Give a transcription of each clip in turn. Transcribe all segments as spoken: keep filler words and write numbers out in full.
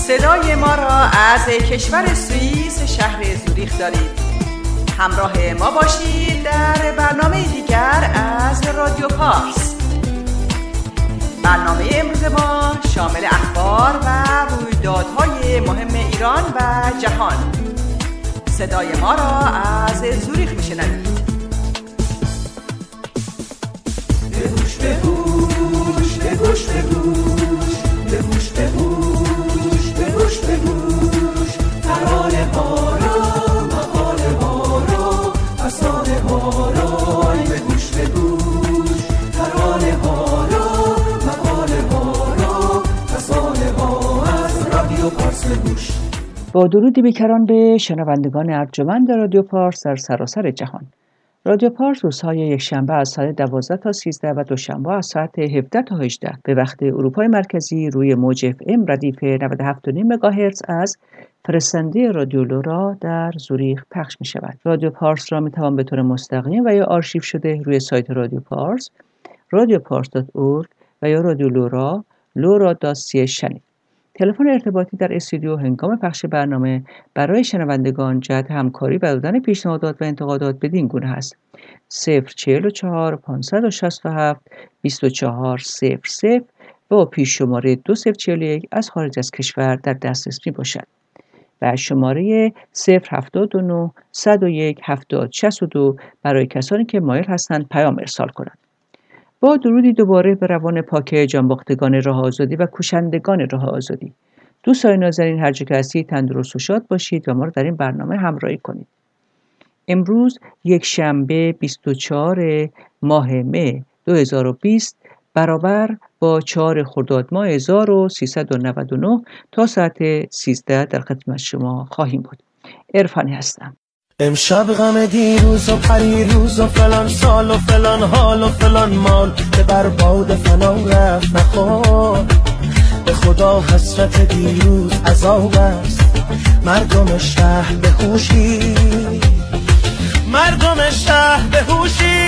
صدای ما را از کشور سوئیس شهر زوریخ دارید. همراه ما باشید در برنامه دیگر از رادیو پارس. برنامه امروز ما شامل اخبار و رویدادهای مهم ایران و جهان. صدای ما را از زوریخ میشنوید. بگوش بگوش بگوش بگوش بگوش بگوش بگوش بگوش ترانه ها را مقاله ها را افسانه ها را بگوش بگوش ترانه ها را مقاله ها را افسانه ها از رادیو پارس بگوش. با درودی بیکران به شنوندگان ارجمند رادیو پارس در سراسر جهان. رادیو پارس روزهای یکشنبه از ساعت دوازده تا سیزده و دوشنبه از ساعت هفده تا هجده به وقت اروپای مرکزی روی موج اف ام ردیف نود و هفت و نیم مگاهرتز از فرستنده رادیو لورا در زوریخ پخش می شود. رادیو پارس را می توان به طور مستقیم و یا آرشیو شده روی سایت رادیو پارس رادیو پارس دات اورگ و یا رادیو لورا لورا دات سی شنید. تلفن ارتباطی در استودیو هنگام پخش برنامه برای شنوندگان جهت همکاری و دادن پیشنهادات و انتقادات بدین گونه است: صفر چهل و چهار پانصد و شصت و هفت بیست و چهار صفر صفر و پیش شماره دو صفر چهل و یک از خارج از کشور در دسترس می باشد و شماره صفر هفتاد و نه صد و یک هفتاد شصت و دو برای کسانی که مایل هستند پیام ارسال کنند. با درودی دوباره به روان پاک جانباختگان راه آزادی و کوشندگان راه آزادی. دوستان نازنین، هر جا که هستید تندرست و شاد باشید و ما رو در این برنامه همراهی کنید. امروز یک شنبه بیست و چهارم ماه مه دو هزار و بیست برابر با چهارم خرداد ماه هزار و سیصد و نود و نه تا ساعت سیزده در خدمت شما خواهیم بود. عرفانی هستم. امشب غم دیروز و پریروز و فلان سال و فلان حال و فلان مال که بر باد فنا رفت نخور. به خدا حسرت دیروز عذاب است. مردم شهر به هوشی، مردم شهر به هوشی،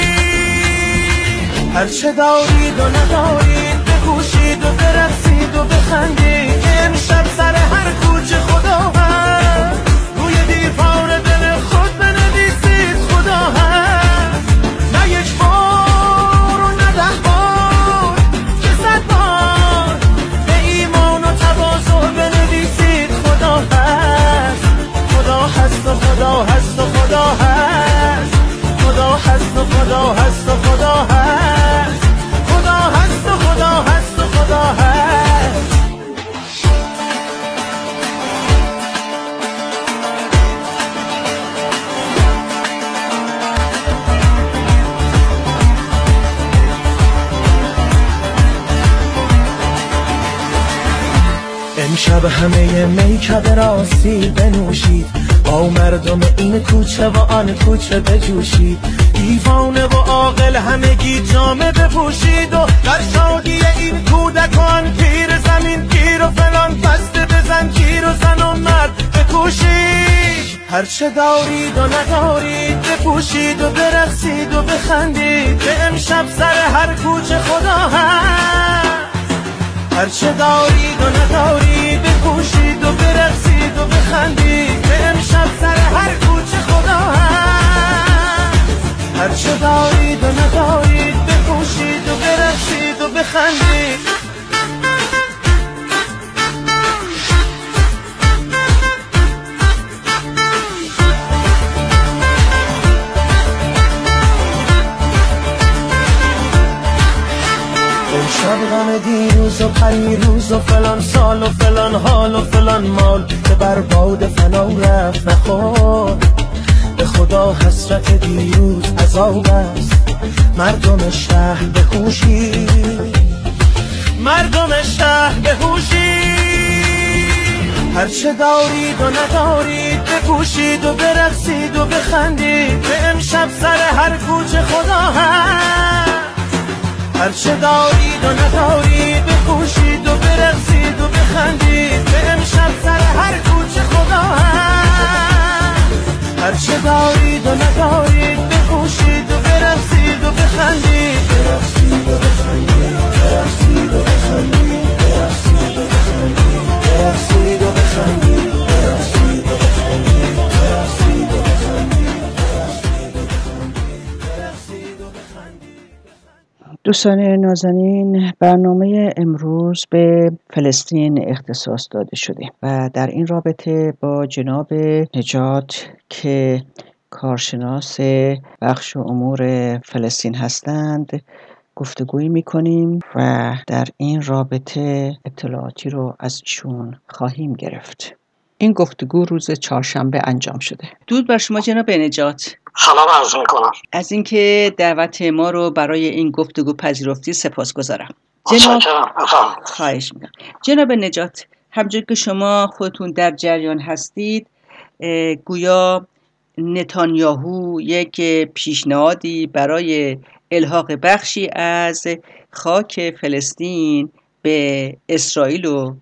هرچه دارید و ندارید بکوشید و برقصید و بخندید. امشب سر هر کوچه خدا هست، روی دیوار دل خود بنویسید خدا هست. نه یک بار و نه ده بار که صد بار به ایمان و تواضع بنویسید خدا هست. خدا هست و خدا هست و خدا هست. خدا هست و خدا هست و خدا هست. خدا هست و خدا هست و خدا هست. امشب همه میکده راستی بنوشید، با مردم این کوچه و آن کوچه بجوشید. دیوانه و عاقل همگی جامه بپوشید و در شادی این کودکان پیر زمین پیر و فلان بسته بزن پیر و زن و مرد بکوشید. هرچه دارید و ندارید بپوشید و برقصید و بخندید. به امشب سر هر کوچه خدا هست. هرچه دارید و ندارید بپوشید و برقصید و بخندید. به امشب سر هر کوچه خدا هست. هرچه دارید و ندارید بپوشید و برقصید و بخندید. امشب غم دیروز و پریروز و فلان سال و فلان حال و فلان مال که بر باد فنا رفت نخور. به خدا حسرت دیروز عذاب است. مردم شهر به هوشی، مردم شهر به هوشی، هرچه دارید و ندارید بپوشید و برقصید و بخندید. به امشب سر هر کوچه خدا هست. هرچه دارید و ندارید بپوشید و برقصید و بخندید. به امشب سر هر کوچه خدا هست. هرچه دارید و ندارید بپوشید و برقصید و بخندید. برقصید و بخندید، برقصید و بخندید، برقصید و بخندید، برقصید و بخندید. دوستان نازنین، برنامه امروز به فلسطین اختصاص داده شده و در این رابطه با جناب نجات که کارشناس بخش امور فلسطین هستند گفتگویی میکنیم و در این رابطه اطلاعاتی رو از ایشون خواهیم گرفت. این گفتگو روز چهارشنبه انجام شده. درود بر شما جناب نجات. سلام عرض میکنم. از اینکه دعوت ما رو برای این گفتگو پذیرفتی سپاسگزارم. جناب خواهش میکنم. جناب نجات، همونجور که شما خودتون در جریان هستید، گویا نتانیاهو یک پیشنهادی برای الحاق بخشی از خاک فلسطین به اسرائیل رو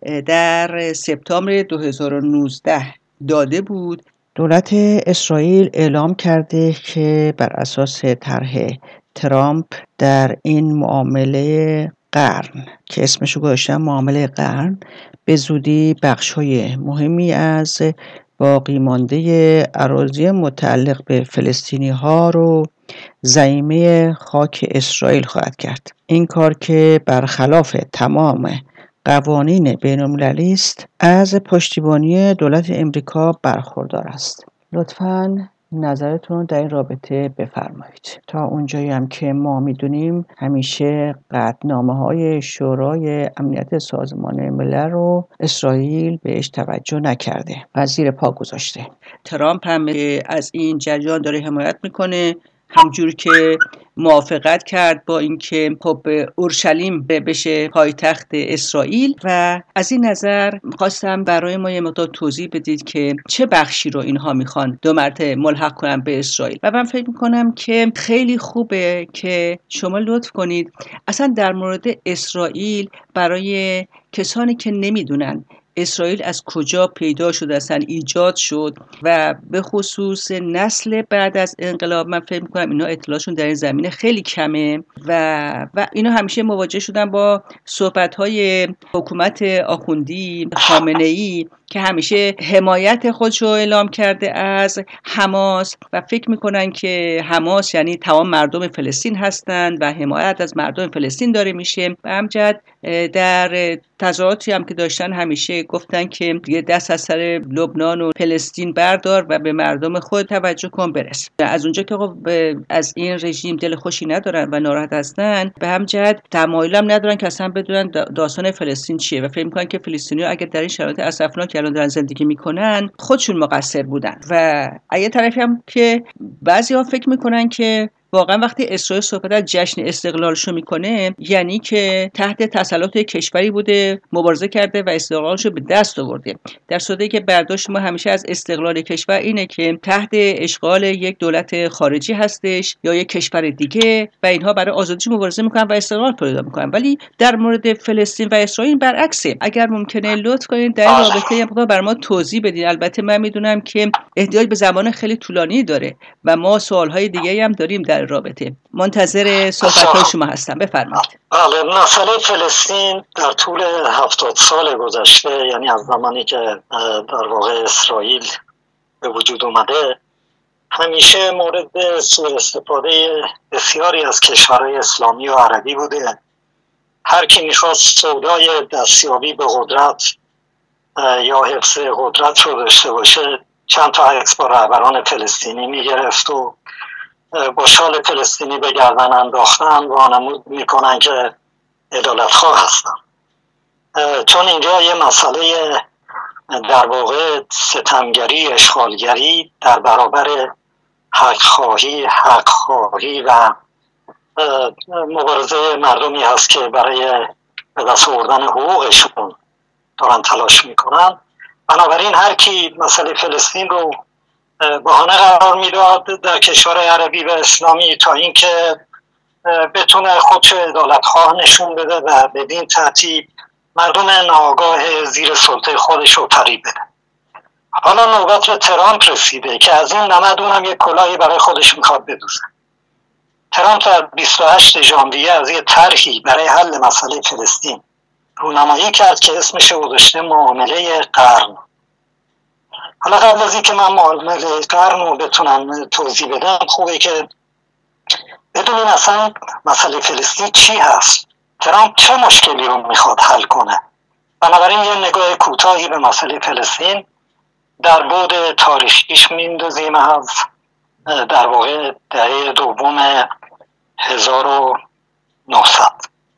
در سپتامبر دو هزار و نوزده داده بود. دولت اسرائیل اعلام کرده که بر اساس طرح ترامپ در این معامله قرن که اسمشو گذاشتن معامله قرن به زودی بخش‌های مهمی از باقی مانده اراضی متعلق به فلسطینی ها رو ضمیمه خاک اسرائیل خواهد کرد. این کار که برخلاف تمام قوانین بین‌المللی است، از پشتیبانی دولت امریکا برخوردار است. لطفاً نظرتون در این رابطه بفرمایید. تا اونجایی هم که ما میدونیم همیشه قطعنامه‌های شورای امنیت سازمان ملل رو اسرائیل بهش توجه نکرده و زیر پا گذاشته. ترامپ هم از این جریان داره حمایت میکنه، همجور که موافقت کرد با اینکه خب اورشلیم بشه پایتخت اسرائیل. و از این نظر خواستم برای ما یه مقدار توضیح بدید که چه بخشی رو اینها میخوان دو مرتبه ملحق کنن به اسرائیل. و من فکر میکنم که خیلی خوبه که شما لطف کنید اصلا در مورد اسرائیل برای کسانی که نمیدونن اسرائیل از کجا پیدا شد، اصلا ایجاد شد و به خصوص نسل بعد از انقلاب، من فکر میکنم اینا اطلاعشون در این زمینه خیلی کمه و و اینا همیشه مواجه شدن با صحبت‌های حکومت آخوندی خامنه‌ای که همیشه حمایت خودش رو اعلام کرده از حماس و فکر میکنن که حماس یعنی تمام مردم فلسطین هستند و حمایت از مردم فلسطین داره میشه. و همچنین در تظاهراتی هم که داشتن همیشه گفتن که دیگه دست از سر لبنان و فلسطین بردار و به مردم خود توجه کن برس. از اونجا که از این رژیم دل خوشی ندارن و ناراحت هستن، به هم جهت تمایل هم ندارن که اصلا بدونن داستان فلسطین چیه و فکر میکنن که فلسطینی‌ها اگر در این شرایط اسفناک که الان دارن زندگی میکنن خودشون مقصر بودن. و از طرفی هم که بعضی‌ها فکر میکنن که واقعا وقتی اسرائیل صحبت از جشن استقلالشو میکنه یعنی که تحت تسلط کشوری بوده، مبارزه کرده و استقلالشو به دست آورده، در صورتی که برداشت ما همیشه از استقلال کشور اینه که تحت اشغال یک دولت خارجی هستش یا یک کشور دیگه و اینها برای آزادیش مبارزه میکنن و استقلال پیدا میکنن. ولی در مورد فلسطین و اسرائیل برعکسه. اگر ممکنه لطف کنید در این رابطه یه مقدار برام توضیح بدین. البته من میدونم که احتیاج به زمان خیلی طولانی داره و ما سوالهای دیگه‌ای هم داریم در رابطه. منتظر صحبت‌های شما هستم. بفرمایید. بله، مسئله فلسطین در طول هفتاد سال گذشته، یعنی از زمانی که در واقع اسرائیل به وجود اومده، همیشه مورد سوء استفاده بسیاری از کشورهای اسلامی و عربی بوده. هر کی می‌خواست سودای دستیابی به قدرت یا حفظ قدرت رو داشته باشه، چند تا عکس با رهبران فلسطینی می‌گرفت و با شال فلسطینی به گردن انداختن وانمود میکنن که عدالتخواه هستن. چون اینجا یه مسئله در واقع ستمگری، اشغالگری در برابر حق خواهی، حق خواهی و مبارزه مردمی هست که برای به دست آوردن حقوقشون دارن تلاش میکنن. بنابراین هر کی مسئله فلسطین رو بهانه قرار میداد در کشور عربی و اسلامی تا اینکه بتونه خودشو عدالتخواه نشون بده و بدین ترتیب مردم ناآگاه زیر سلطه خودش رو فریب بده. حالا نوبت به ترامپ رسیده که از این نمد اونم یک کلاهی برای خودش میخواد بدوزه. ترامپ در بیست و هشتم ژانویه از یه طرحی برای حل مسئله فلسطین رونمایی کرد که اسمش رو گذاشته معامله قرن. حالا قبل از اینکه من معامله قرن رو بتونم توضیح بدم، خوبه که بدونیم اصلا مسئله فلسطین چی هست، ترامپ چه مشکلی رو میخواد حل کنه. بنابراین یه نگاه کوتاهی به مسئله فلسطین در بعد تاریخیش میندازیم از در واقع دهه دوم هزار و نهصد.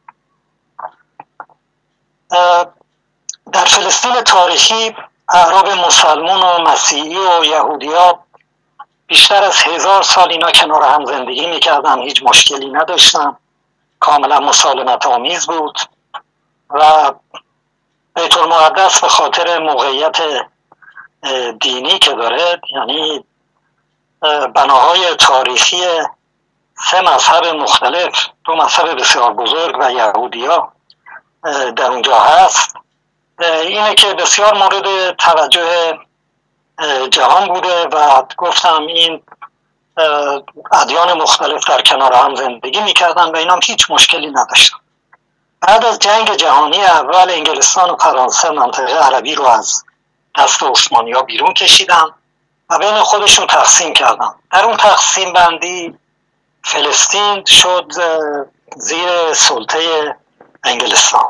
در فلسطین تاریخی اعراب مسلمون و مسیحی و یهودی‌ها بیشتر از هزار سال اینا کنار هم زندگی میکردن، هیچ مشکلی نداشتن، کاملا مسالمت آمیز بود و بیت المقدس به خاطر موقعیت دینی که داره، یعنی بناهای تاریخی سه مذهب مختلف، دو مذهب بسیار بزرگ و یهودی‌ها در اونجا هست، اینه که بسیار مورد توجه جهان بوده و گفتم این ادیان مختلف در کنار هم زندگی میکردن و اینا هیچ مشکلی نداشتن. بعد از جنگ جهانی اول انگلستان و فرانسه منطقه عربی رو از دست عثمانی‌ها بیرون کشیدن و بین خودشون تقسیم کردن. در اون تقسیم بندی فلسطین شد زیر سلطه انگلستان.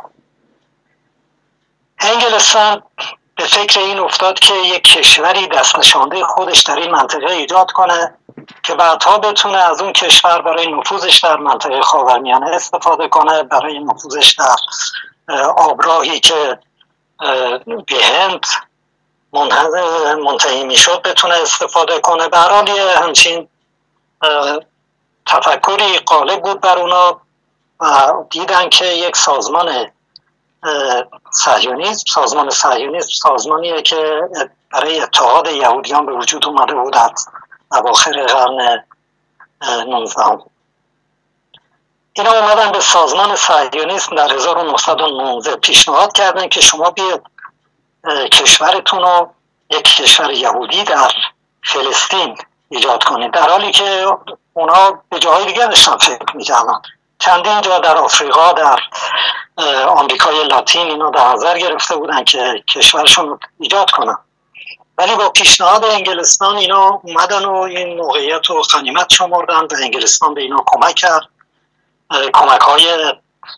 انگلستان به فکر این افتاد که یک کشوری دست نشانده خودش در این منطقه ایجاد کنه که بعدها بتونه از اون کشور برای نفوذش در منطقه خاورمیانه استفاده کنه، برای نفوذش در آبراهی که به هند منتهی میشد بتونه استفاده کنه. به هر حال همچین تفکری غالب بود بر اونا و دیدن که یک سازمان صهیونیسم سازمان صهیونیسم سازمانیه که برای اتحاد یهودیان به وجود اومده بود از اواخر قرن نوزدهم. اینا اومدن به سازمان صهیونیسم در هزار و نهصد و نوزده پیشنهاد کردن که شما بیاید کشورتون رو یک کشور یهودی در فلسطین ایجاد کنید، در حالی که اونا به جاهای دیگه داشتن فکر میکردن. چندین جا در آفریقا، در آمریکای لاتین اینا در نظر گرفته بودن که کشورشون ایجاد کنن، ولی با پیشنهاد انگلستان اینا اومدن و این موقعیت رو غنیمت شمردن و انگلستان به اینا کمک کرد، کمک های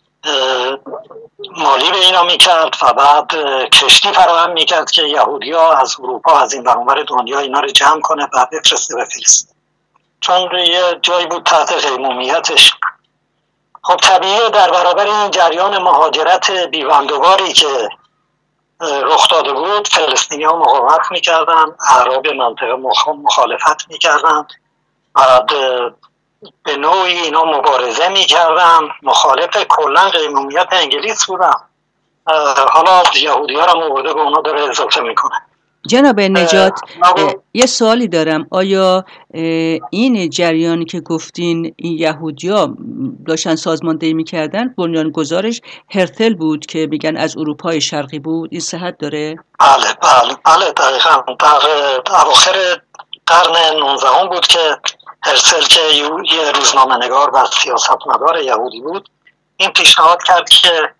مالی به اینا میکرد و بعد کشتی فراهم میکرد که یهودی ها از اروپا از این برانور دنیا اینا رو جمع کنه و بفرسته به فلسطین، چون یه جایی بود تحت قیمومیتش. خب طبیعیه در برابر این جریان مهاجرت بی‌بندوباری که رخ داده بود فلسطینی ها مقاومت میکردن، اعراب منطقه مخالفت میکردن، بعد به نوعی اینا مبارزه میکردن، مخالف کلن قیمومیت انگلیس بودن. حالا یهودی ها را مورده به اونا داره اضافه میکنه. جناب نجات یه سوالی دارم، آیا این جریانی که گفتین این یهودی‌ها داشتن سازماندهی میکردن بنیانگذارش هرتل بود که میگن از اروپای شرقی بود، این صحت داره؟ بله بله بله دقیقا در اواخر قرن نوزدهم بود که هرتل که یه روزنامه نگار و سیاستمدار یهودی بود این پیشنهاد کرد که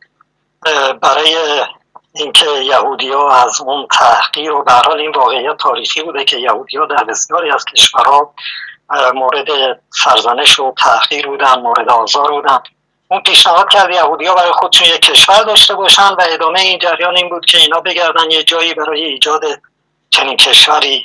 برای اینکه یهودی‌ها از اون تحقیر و به هر حال این واقعیت تاریخی بوده که یهودی‌ها در بسیاری از کشورها مورد سرزنش و تحقیر بودن، مورد آزار بودن، اون پیشنهاد کرد یهودی‌ها برای خودشون یک کشور داشته باشن و ادامه این جریان این بود که اینا بگردن یه جایی برای ایجاد چنین کشوری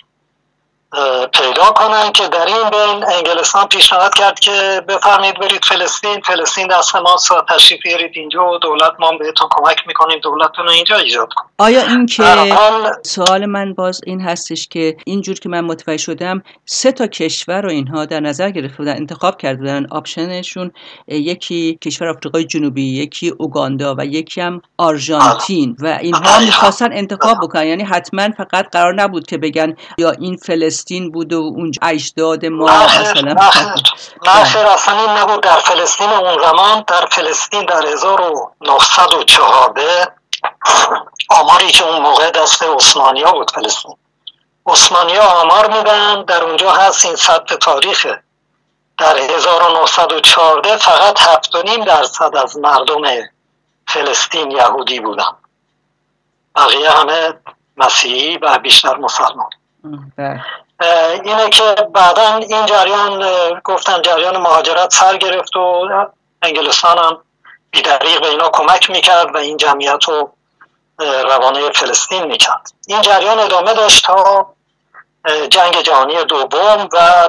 پیدا کنن که در این بین انگلستان پیشنهاد کرد که بفرمایید برید فلسطین، فلسطین دست ماست و تشریف بیارید اینجا و دولت ما بهتون کمک میکنیم دولتتون رو اینجا ایجاد کنید. آیا این که سوال من باز این هستش که اینجور که من متوجه شدم سه تا کشور رو اینها در نظر گرفته بودن، انتخاب کرده بودن، آپشنشون یکی کشور آفریقای جنوبی، یکی اوگاندا و یکی هم آرژانتین و اینها میخواستن انتخاب بکنن، یعنی حتما فقط قرار نبود که بگن یا این فلسطین بود و اونجا اجداد ما مثلا. نه خیر اصلا این نبود. در فلسطین اون زمان، در فلسطین در هزار و نهصد و چهارده آماری که اون موقع دست عثمانی ها بود، فلسطین عثمانی ها آمار میدن در اونجا هست، این ثبت تاریخه، در هزار و نهصد و چهارده فقط هفت و نیم درصد از مردم فلسطین یهودی بودن، بقیه همه مسیحی و بیشتر مسلمان. اینه که بعدا این جریان گفتن جریان مهاجرت سر گرفت و انگلستان هم بی‌دریغ به اینا کمک میکرد و این جمعیت رو روانه فلسطین میکرد. این جریان ادامه داشت تا جنگ جهانی دوم و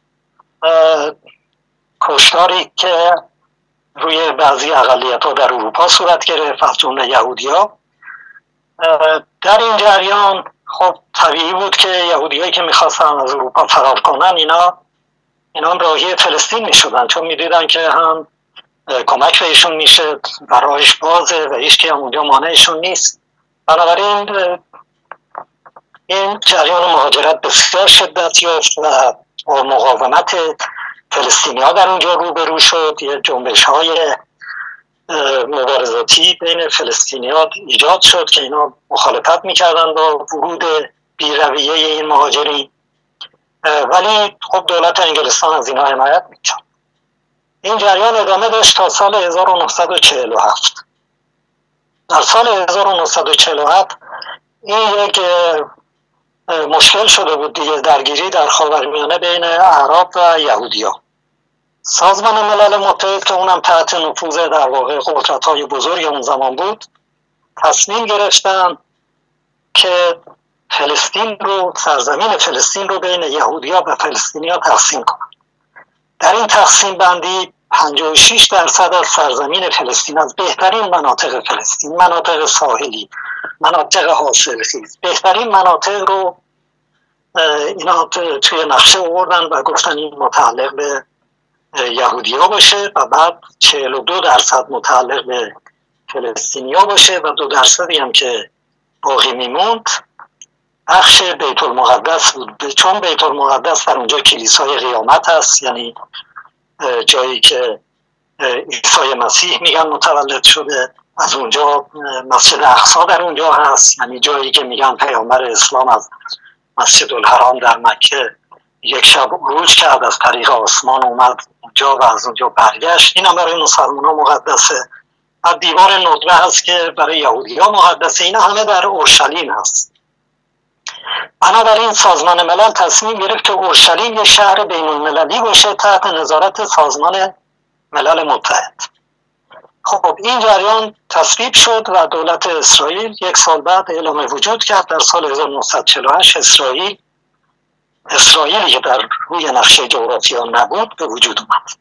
کشتاری که روی بعضی اقلیت‌ها در اروپا صورت گرفت از جمله یهودی‌ها. در این جریان خب طبیعی بود که یهودیایی که میخواستن از اروپا فرار کنن اینا اینا هم راهی فلسطین میشدن، چون میدیدن که هم کمک بهشون میشه و راهش بازه و هیچ کی هم اونجا مانعشون نیست. بنابراین این جریان مهاجرت بسیار شدت یافت و مقاومت فلسطینی ها در اونجا روبرو شد. یه جنبش های مبارزاتی بین فلسطینی ها ایجاد شد که اینا مخالفت میکردن با ورود بی‌رویه این مهاجرین، ولی خب دولت انگلستان از اینها حمایت میکرد. این جریان ادامه داشت تا سال هزار و نهصد و چهل و هفت. در سال هزار و نهصد و چهل و هفت این یک مشکل شده بود دیگه، درگیری در خاورمیانه بین اعراب و یهودی‌ها. سازمان ملل متحد که اونم تحت نفوذ در واقع قدرت‌های بزرگ اون زمان بود، تصمیم گرفتن که فلسطین رو، سرزمین فلسطین رو بین یهودی‌ها و فلسطینی‌ها تقسیم کنن. در این تقسیم بندی پنجاه و شش درصد از سرزمین فلسطین، از بهترین مناطق فلسطین، مناطق ساحلی، مناطق حاصلخیز، بهترین مناطق رو اینا توی نقشه آوردن و گفتن این متعلق به یهودی ها باشه و بعد چهل و دو درصد متعلق به فلسطینی ها باشه و دو درصدی هم که باقی میموند بخش بیت المقدس بود، چون بیت المقدس در اونجا کلیسای قیامت هست، یعنی جایی که عیسی مسیح میگن متولد شده. از اونجا مسجد اقصی در اونجا هست، یعنی جایی که میگن پیامبر اسلام از مسجد الحرام در مکه یک شب عروج کرد، از طریق آسمان اومد اونجا و از اونجا برگشت. این هم برای مسلمان ها مقدسه. و دیوار ندبه هست که برای یهودی ها مقدسه. اینا همه در اورشلیم هست. بنابراین سازمان ملل تصمیم گرفت که اورشلیم یک شهر بین المللی باشه تحت نظارت سازمان ملل متحد. خب این جریان تصویب شد و دولت اسرائیل یک سال بعد اعلام وجود کرد. در سال هزار و نهصد و چهل و هشت اسرائیل اسرائیلی که در روی نقشه جغرافیا نبود به وجود اومد.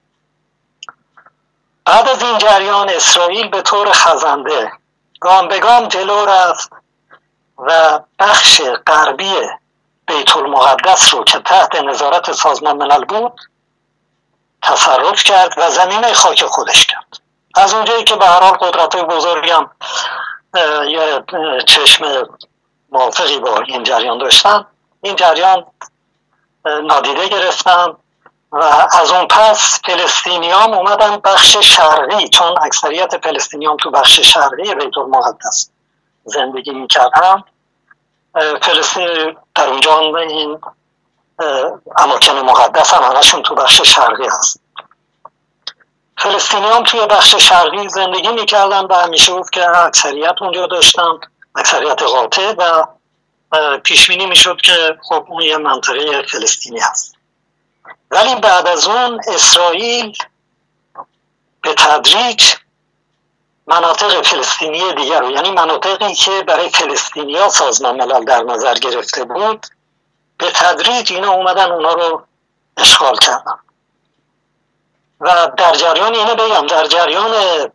بعد از این جریان اسرائیل به طور خزنده گام به گام جلو رفت و بخش غربی بیت المقدس رو که تحت نظارت سازمان ملل بود تصرف کرد و زمینه خاک خودش کرد. از اونجایی که به هر حال قدرت‌های بزرگی هم یه چشم موافقی با این جریان داشتن، این جریان نادیده گرفتن و از اون پس فلسطینیان اومدن بخش شرقی، چون اکثریت فلسطینیان تو بخش شرقی بیت المقدس زندگی میکردن. فلسطین در اونجا این اماکن مقدس هم همشون تو بخش شرقی هست. فلسطینیان توی بخش شرقی زندگی میکردن و همیشه بود که اکثریت اونجا داشتن، اکثریت قاطع، و پیش بینی میشد که خب اون یه منطقه فلسطینی هست. ولی بعد از اون اسرائیل به تدریج مناطق فلسطینی دیگر رو، یعنی مناطقی که برای فلسطینیا سازمان ملل در نظر گرفته بود، به تدریج اینا اومدن اونا رو اشغال کردن. و در جریان اینه بگم، در جریان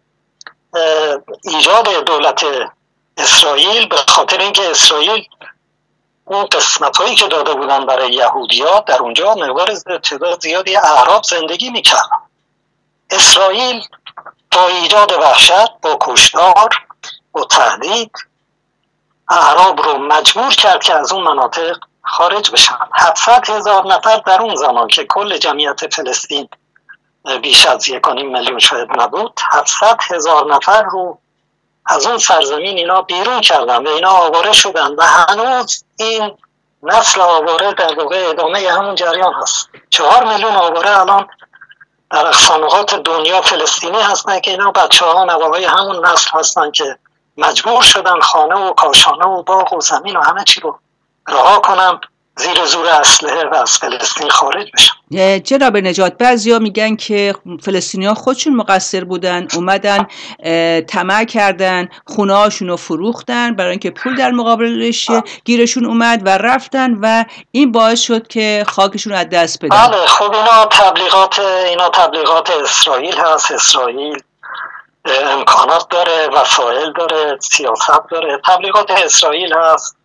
ایجاد دولت اسرائیل، به خاطر اینکه اسرائیل اون قسمت هایی که داده بودن برای یهودی‌ها در اونجا مقدار تعداد زیادی اعراب زندگی میکردن، اسرائیل با ایجاد وحشت، با کشتار، با تهدید اعراب رو مجبور کرد که از اون مناطق خارج بشن. هفتصد هزار نفر در اون زمان که کل جمعیت فلسطین بیش از یک و نیم میلیون شاید نبود، هفتصد هزار نفر رو از اون سرزمین اینا بیرون کردن و اینا آواره شدن و هنوز این نسل آواره در واقع ادامه همون جریان هست. چهار میلیون آواره الان در اقصانقات دنیا فلسطینی هستن که اینا بچه ها نوابای همون نسل هستن که مجبور شدن خانه و کاشانه و باغ و زمین و همه چی رو رها کنن زیر زور اسلحه و از فلسطین خارج بشن. جناب نجات، بعضیا میگن که فلسطینی‌ها خودشون مقصر بودن، اومدن طمع کردن، خونه‌هاشون رو فروختن برای اینکه پول در مقابلش گیرشون اومد و رفتن و این باعث شد که خاکشون رو از دست بدن. بله خب اینا تبلیغات اینا تبلیغات اسرائیل هست. اسرائیل امکانات داره، وسایل داره، سیاست داره. تبلیغات اسرائیل هست.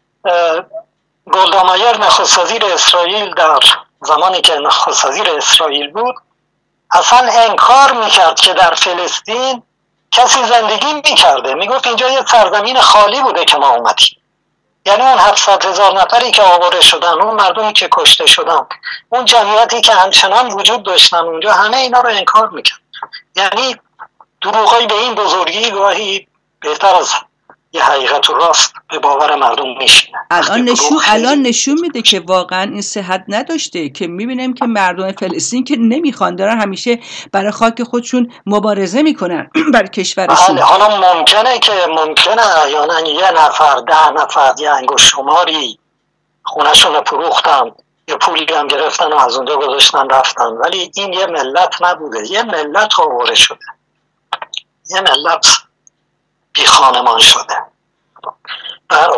گلدا مایر نخست وزیر اسرائیل در زمانی که نخست وزیر اسرائیل بود اصلا انکار میکرد که در فلسطین کسی زندگی میکرده. میگفت اینجا یه سرزمین خالی بوده که ما اومدیم. یعنی اون هفتصد هزار نفری که آواره شدن، اون مردمی که کشته شدن، اون جمعیتی که همچنان وجود داشتن اونجا، همه اینا رو انکار میکرد. یعنی دروغای به این بزرگی گاهی بهتر از یه حقیقت و راست به باور مردم میشینه. الان نشون الان نشون میده که واقعا این صحت نداشته، که میبینیم که مردم فلسطین که نمیخوان، دارن همیشه برای خاک خودشون مبارزه میکنن برای کشورشون. حالا ممکنه که ممکنه احیانا یه نفر ده نفر یه انگشت شماری خونه‌شون رو فروختن، یه پولی هم گرفتن و از اونجا گذاشتن رفتن، ولی این یه ملت نبوده. یه ملت آواره شده، یه ملت بی خانمان شده. برحال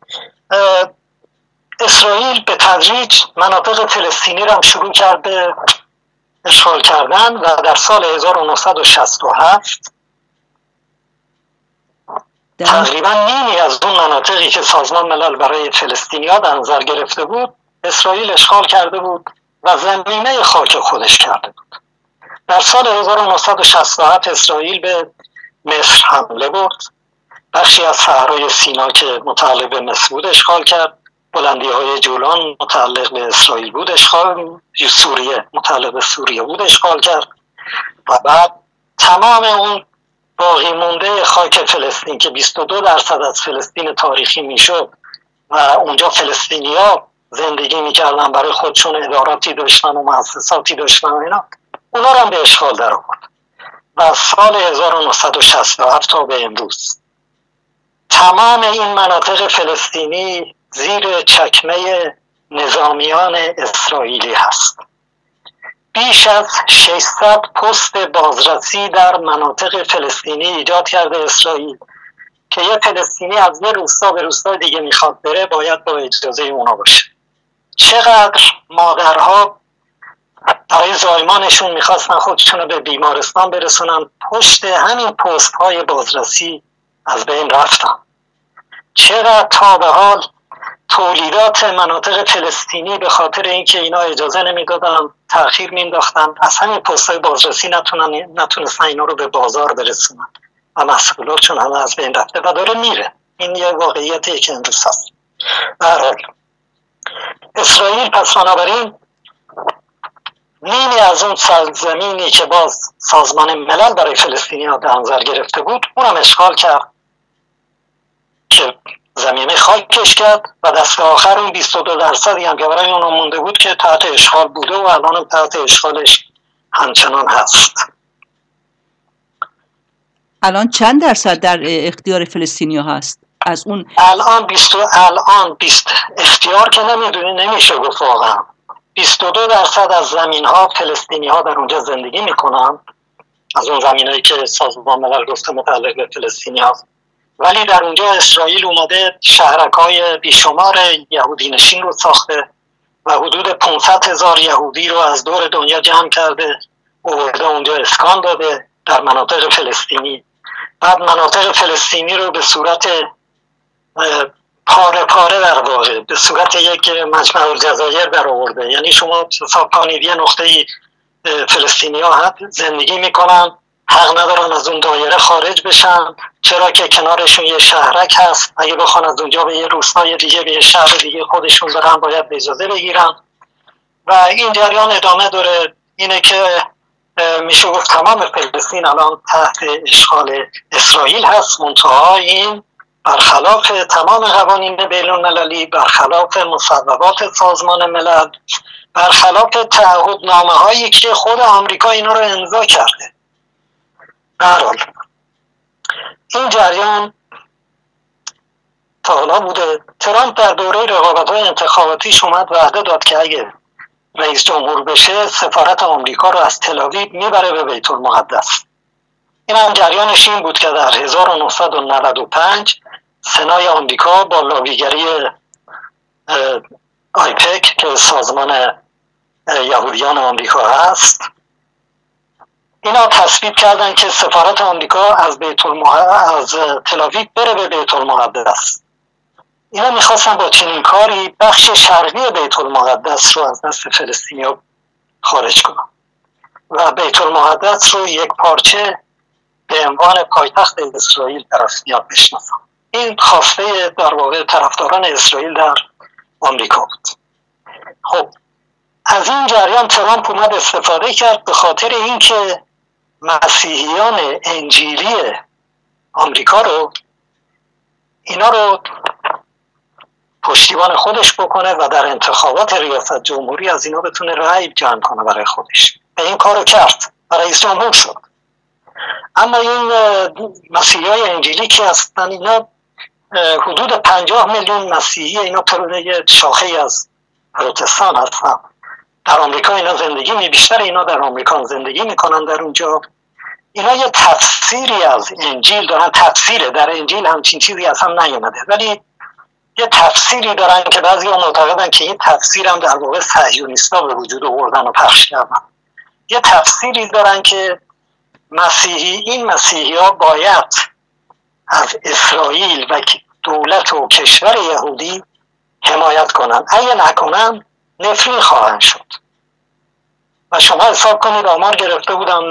اسرائیل به تدریج مناطق فلسطینی رو هم شروع کرده اشغال کردن و در سال هزار و نهصد و شصت و هفت تقریبا نیمی از اون مناطقی که سازمان ملل برای فلسطینی‌ها در نظر گرفته بود اسرائیل اشغال کرده بود و زمینه خاک خودش کرده بود. در سال هزار و نهصد و شصت و هفت اسرائیل به مصر حمله برد. بخشی از صحرای سینا که متعلق به مصر بود اشغال کرد. بلندی های جولان متعلق به اسرائیل بود اشغال، سوریه متعلق به سوریه بود اشغال کرد. و بعد تمام اون باقی مونده خاک فلسطین که بیست و دو درصد از فلسطین تاریخی میشد و اونجا فلسطینی ها زندگی میکردن، برای خودشون اداراتی داشتن و مؤسساتی داشتن و اینا، اونا رو هم به اشغال در آورد. و از سال هزار و نهصد و شصت و هفت تا به امروز تمام این مناطق فلسطینی زیر چکمه نظامیان اسرائیلی هست. بیش از ششصد پست بازرسی در مناطق فلسطینی ایجاد کرده اسرائیل که یه فلسطینی از یه روستا به روستا دیگه میخواد بره باید با اجازه اونا باشه. چقدر مادرها برای زایمانشون میخواستن خودشون رو به بیمارستان برسونن، پشت همین پست های بازرسی از بین رفتن. چقدر تا به حال تولیدات مناطق فلسطینی به خاطر اینکه اینا اجازه نمیدادن تأخیر مینداختن، از همین پست‌های بازرسی نتونن نتونستن اینا رو به بازار برسونن و محصولاتشون همه از بین رفته و داره میره. این یه واقعیتیه که امروز هست. در حال اسرائیل پس بنابراین نیمی از اون سرزمینی که باز سازمان ملل برای فلسطینی‌ها در نظر گرفته بود اونم اشغال کرد که زمینه خاکش کرد و دست آخر اون بیست و دو درصدی هم که برای اونو مونده بود که تحت اشغال بوده و الان تحت اشغالش همچنان هست. الان چند درصد در اختیار فلسطینی ها هست؟ از اون الان بیست الان بیست اختیار که نمیدونی نمیشه گفت واقعا. بیست و دو درصد از زمین ها فلسطینی ها در اونجا زندگی میکنن، از اون زمین هایی که سازمان ملل گفته متعلق به فلسطینی ها، ولی در اونجا اسرائیل اومده شهرک‌های بیشمار یهودی نشین رو ساخته و حدود پانصد هزار یهودی رو از دور دنیا جمع کرده آورده اونجا اسکان داده در مناطق فلسطینی. بعد مناطق فلسطینی رو به صورت پاره پاره در واقع به صورت یک مجمع الجزایر در آورده. یعنی شما حساب کنید یه نقطه فلسطینی ها زندگی میکنن، حق ندارن از اون دایره خارج بشن، چرا که کنارشون یه شهرک هست، اگه بخوان از اونجا به یه روستای دیگه به یه شهر دیگه خودشون برن باید اجازه بگیرن و این جریان ادامه داره. اینه که میشه گفت تمام فلسطین الان تحت اشغال اسرائیل هست، منتها این برخلاف تمام قوانین بین المللی، برخلاف مصوبات سازمان ملل، برخلاف تعهدنامه هایی که خود آمریکا اینا رو امضا کرده. برحال این جریان تا حالا بوده. ترامپ در دوره رقابت‌های انتخاباتیش اومد وعده داد که اگه رئیس جمهور بشه سفارت آمریکا رو از تل‌آویو میبره به بیت المقدس. این هم جریانش این بود که در هزار و نهصد و نود و پنج سنای آمریکا با لابیگری آیپک که سازمان یهودیان آمریکا هست، اینا تصویب کردن که سفارت آمریکا از بیت المقدس از تل‌آویو بره به بیت المقدس. اینا میخواستن با چنین کاری بخش شرقی بیت المقدس رو از دست فلسطینیا خارج کنن و بیت المقدس رو یک پارچه به عنوان پایتخت اسرائیل در رسمیت بشناسن. این خواسته در واقع طرفداران اسرائیل در آمریکا بود. خب از این جریان ترامپ اومد استفاده کرد به خاطر اینکه مسیحیان انجیلی آمریکا رو اینا رو پشتیبان خودش بکنه و در انتخابات ریاست جمهوری از اینا بتونه رأی جمع کنه برای خودش. و این کارو کرد و رئیس جمهور شد. اما این مسیحیای انجیلی که هستن اینا حدود پنجاه میلیون مسیحی، اینا یه شاخه از پروتستان هستن. در آمریکا اینا زندگی می بیشتر اینا در آمریکا زندگی میکنن در اونجا. اینا یه تفسیری از انجیل دارن، تفسیره در انجیل همچین چیزی اصلا نیومده، ولی یه تفسیری دارن که بعضی ها معتقدن که این تفسیر هم در واقع صهیونیست‌ها به وجود آوردن و پخش کردن. یه تفسیری دارن که مسیحی این مسیحی ها باید از اسرائیل و دولت و کشور یهودی حمایت کنن، اگه نکنن نفرین خواهند شد. و شما حساب کنید آمار گرفته بودن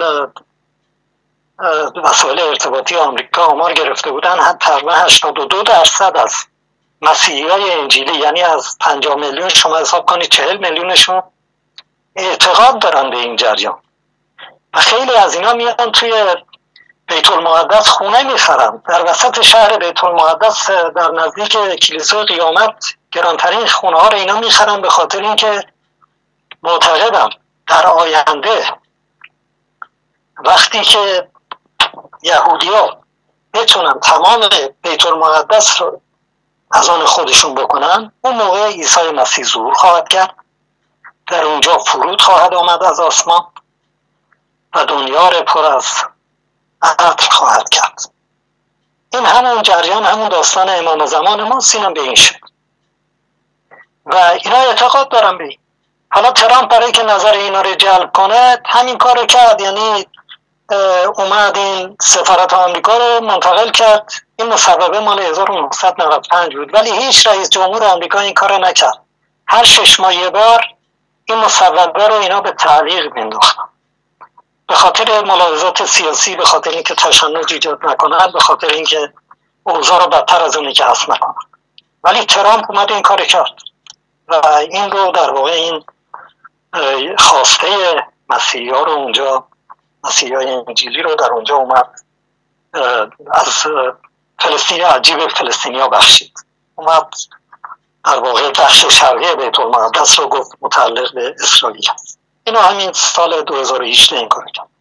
وسایل ارتباطی آمریکا، آمار گرفته بودن تقریبا هشتاد و دو درصد از مسیحی های انجیلی، یعنی از پنجاه میلیون شما حساب کنید چهل میلیونشون اعتقاد دارن به این جریان و خیلی از اینا میان توی بیت المقدس خونه میخرن. در وسط شهر بیت المقدس در نزدیک کلیسای قیامت گرانترین خونه ها رو اینا میخرن به خاطر اینکه معتقدن در آینده وقتی که یهودی ها بتونن تمام بیت المقدس رو از آن خودشون بکنن، اون موقع عیسی مسیح ظهور خواهد کرد، در اونجا فرود خواهد آمد از آسمان و دنیا رو پر از عطر خواهد کرد. این همون جریان، همون داستان امام زمان ما سینم به این شد و اینا اعتقاد دارن به این. حالا ترامپ برای که نظر اینا رو جلب کنه همین کار رو کرد، یعنی اومد این سفارت آمریکا رو منتقل کرد. این مصوبه مال هزار و نهصد و نود و پنج بود ولی هیچ رئیس جمهور آمریکا این کار رو نکرد. هر شش ماه یه بار این مصوبه رو اینا به تعلیق مینداختن به خاطر ملاحظات سیاسی، به خاطر اینکه تشنج ایجاد نکنن، به خاطر اینکه اوضاع رو بدتر از اونی که هست نکنن. ولی ترامپ اومد این کار کرد و این رو در واقع این خواسته مسیحی ها رو اونجا، مسیحی های انجیلی رو در اونجا اومد از فلسطین عجیب فلسطینی ها بخشید. اومد در واقع بخش شرقی بیت المقدس رو گفت متعلق به اسرائیل هست. اینو همین سال دو هزار و هجده این کار کرد.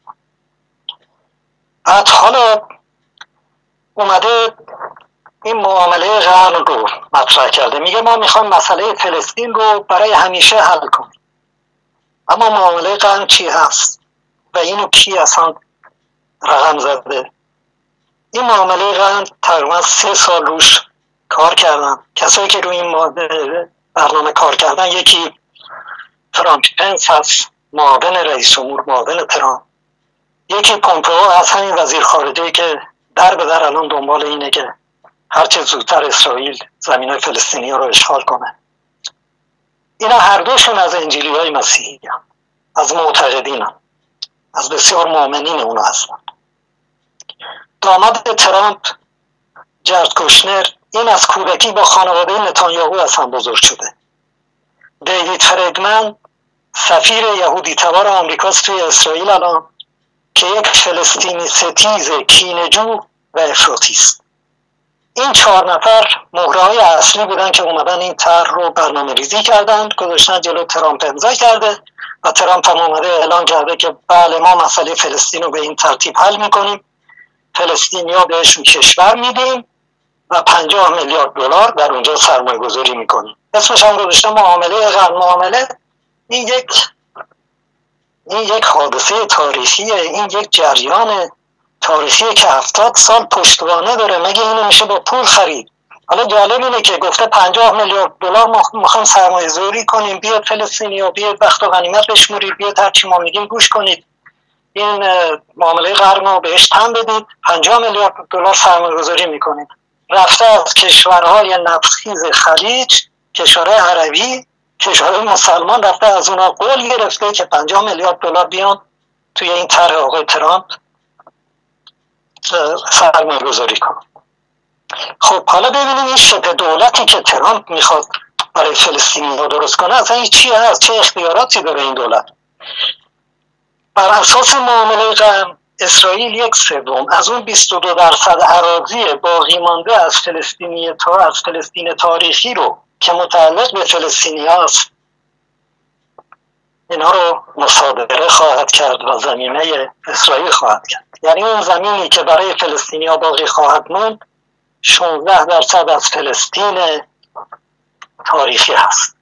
بعد حالا اومده این معامله قرن رو مطرح کرده، میگه ما میخوایم مسئله فلسطین رو برای همیشه حل کنیم. اما معامله قرن چی هست و اینو کی اصلا رقم زده؟ این معامله قرن تقریبا سه سال روش کار کردن کسایی که روی این برنامه کار کردن. یکی فرانک پنس هست، معاون رئیس جمهور، معاون ترامپ. یکی پومپئو هست، همین وزیر خارجه که در به در الان دنبال اینه که هرچه زودتر اسرائیل زمین فلسطینی رو اشغال کنه. اینا هر دوشون از انجیلی های مسیحی هم. از معتقدین هم. از بسیار مؤمنین اونا هستن. داماد ترامپ جرد کوشنر این از کودکی با خانواده نتانیاهو اصلا بزرگ شده. دیوید فریدمن سفیر یهودی تبار آمریکاست توی اسرائیل الان که یک فلسطینی ستیز کینه‌جو و افراطی است. این چهار نفر مهره‌های اصلی بودن که اومدن این طرح رو برنامه ریزی کردن، گذاشتن جلو ترامپ امضا کرده و ترامپ هم اومده اعلان کرده که بله ما مسئله فلسطین رو به این ترتیب حل میکنیم، فلسطینی‌ها بهشون کشور میدیم و پنجاه میلیارد دلار در اونجا سرمایه گذاری میکنیم. اسمش هم گذاشته معامله غیر معامله. این یک این یک حادثه تاریخیه، این یک جریان تاریخیه که هفتاد سال پشتوانه داره. مگه اینو میشه با پول خرید؟ حالا جالب اینه که گفته پنجاه میلیارد دلار ما میخوایم سرمایه گذاری کنیم، بیاد فلسطینیا، بیاد بخت و غنیمت بشمورید، بیاد هر چی ما میگیم گوش کنید، این معامله قرن رو بهش تن بدید، پنجاه میلیارد دلار سرمایه گذاری میکنید. رفته از کشورهای نفتخیز خلیج، کشورهای عربی، کشورهای مسلمان، رفته از اونا قول گرفته که پنجاه میلیارد دلار بیان توی این طرح آقای ترامپ سرمایه گذاری کنن. خب حالا ببینیم این شبه دولتی که ترامپ میخواد برای فلسطینی‌ها درست کنه اصلا این چی هست، چه اختیاراتی داره این دولت؟ بر اساس معامله قرن اسرائیل یک سوم از اون بیست و دو درصد اراضی باقی مانده از فلسطینی تا از فلسطین تاریخی رو که متعلق به فلسطینی‌هاست اینا رو مصادره خواهد کرد و زمینه اسرائیل خواهد کرد. یعنی اون زمینی که برای فلسطینی‌ها باقی خواهد موند شانزده درصد از فلسطین تاریخی هست.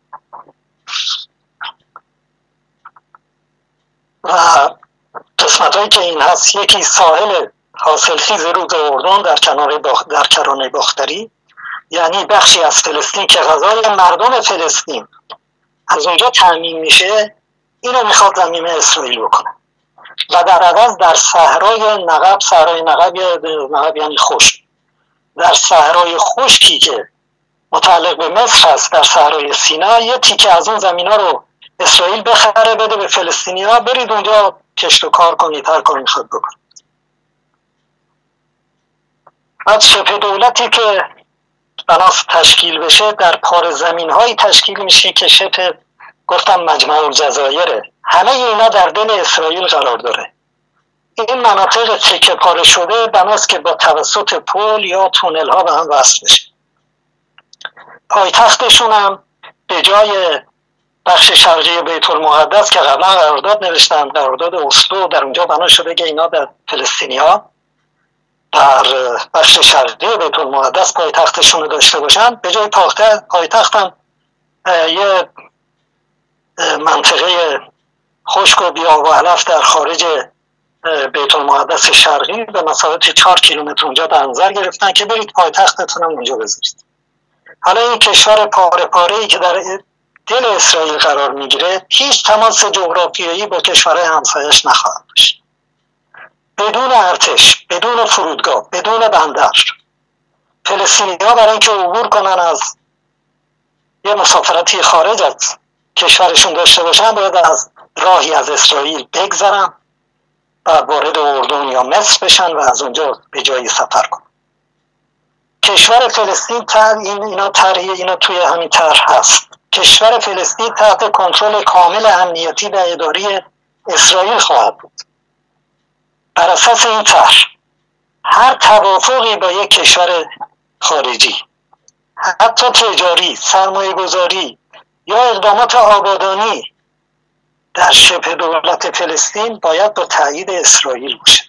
و قسمت هایی که این هست، یکی ساحل حاصلخیز رود اردن در کنار باخ... در کرانه باختری، یعنی بخشی از فلسطین که غذای مردم فلسطین از اونجا تامین میشه، اینو میخواد زمینه اسرائیل بکنه. و در عوض در صحرای نقب، صحرای نقب نقب یعنی خشک، در صحرای خشکی که متعلق به مصر هست، در صحرای سینا، یه تیکه از اون زمینا رو اسرائیل بخره بده به فلسطینی‌ها، برید اونجا کشت و کار کنید، هر کاری میخواد بکنید. بعد شبه دولتی که بناس تشکیل بشه در پار زمین‌هایی تشکیل میشه که شبه گفتم مجمع الجزایره، همه اینا در دل اسرائیل قرار داره. این مناطق تکه پاره شده بناس که با توسط پل یا تونل ها به هم وصل بشه. پایتختشون هم به جای بخش شرقی بیت المقدس که قبلا قرارداد نوشتن، قرارداد اسلو، در اونجا بنا شده که اینا در فلسطینیا در بخش شرقی بیت المقدس پایتختشون رو داشته باشن، به جای پایتخت هم یه منطقه خشک و بی‌آب و علف در خارج بیت المقدس شرقی به مسافت چهار کیلومتر اونجا در نظر گرفتن که برید پایتختتون هم اونجا بذارید. حالا این کشور پاره پاره‌ای که در دل اسرائیل قرار میگیره هیچ تماس جغرافیایی با کشورهای همسایش نخواهد داشت. بدون ارتش، بدون فرودگاه، بدون بندر، فلسطینی‌ها برای اینکه عبور کنن از یه مسافرتی خارج از کشورشون داشته باشن باید از راهی از اسرائیل بگذرن و وارد اردن یا مصر بشن و از اونجا به جایی سفر کنن. کشور فلسطین تر این اینا طرح اینا توی همین طرح هست. کشور فلسطین تحت کنترل کامل امنیتی و اداری اسرائیل خواهد بود. بر اساس این طرح هر توافقی با یک کشور خارجی، حتی تجاری، سرمایه گذاری یا اقدامات آبادانی در شبه دولت فلسطین باید با تایید اسرائیل باشه.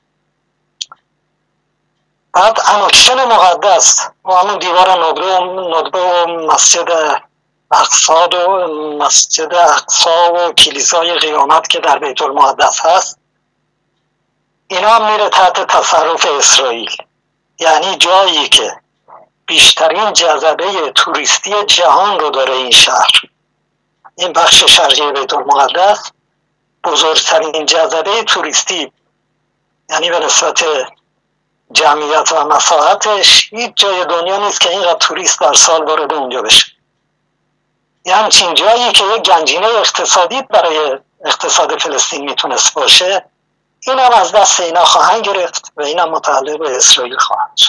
بعد اماکن مقدس و همون دیوار ندبه و, ندبه و مسجد اقصا و مسجد اقصا و کلیسای قیامت که در بیت المقدس هست، اینا هم میره تحت تصرف اسرائیل. یعنی جایی که بیشترین جذبه توریستی جهان رو داره این شهر، این بخش شرقی بیت المقدس بزرگترین جذبه توریستی، یعنی به نسبت جمعیت و مساحتش هیچ جای دنیا نیست که اینقدر توریست در سال وارد اونجا بشه. یعنی همچین جایی که یک گنجینه اقتصادی برای اقتصاد فلسطین میتونست باشه، این هم از دست اینا خواهند گرفت و این هم متعلق به اسرائیل خواهند شد.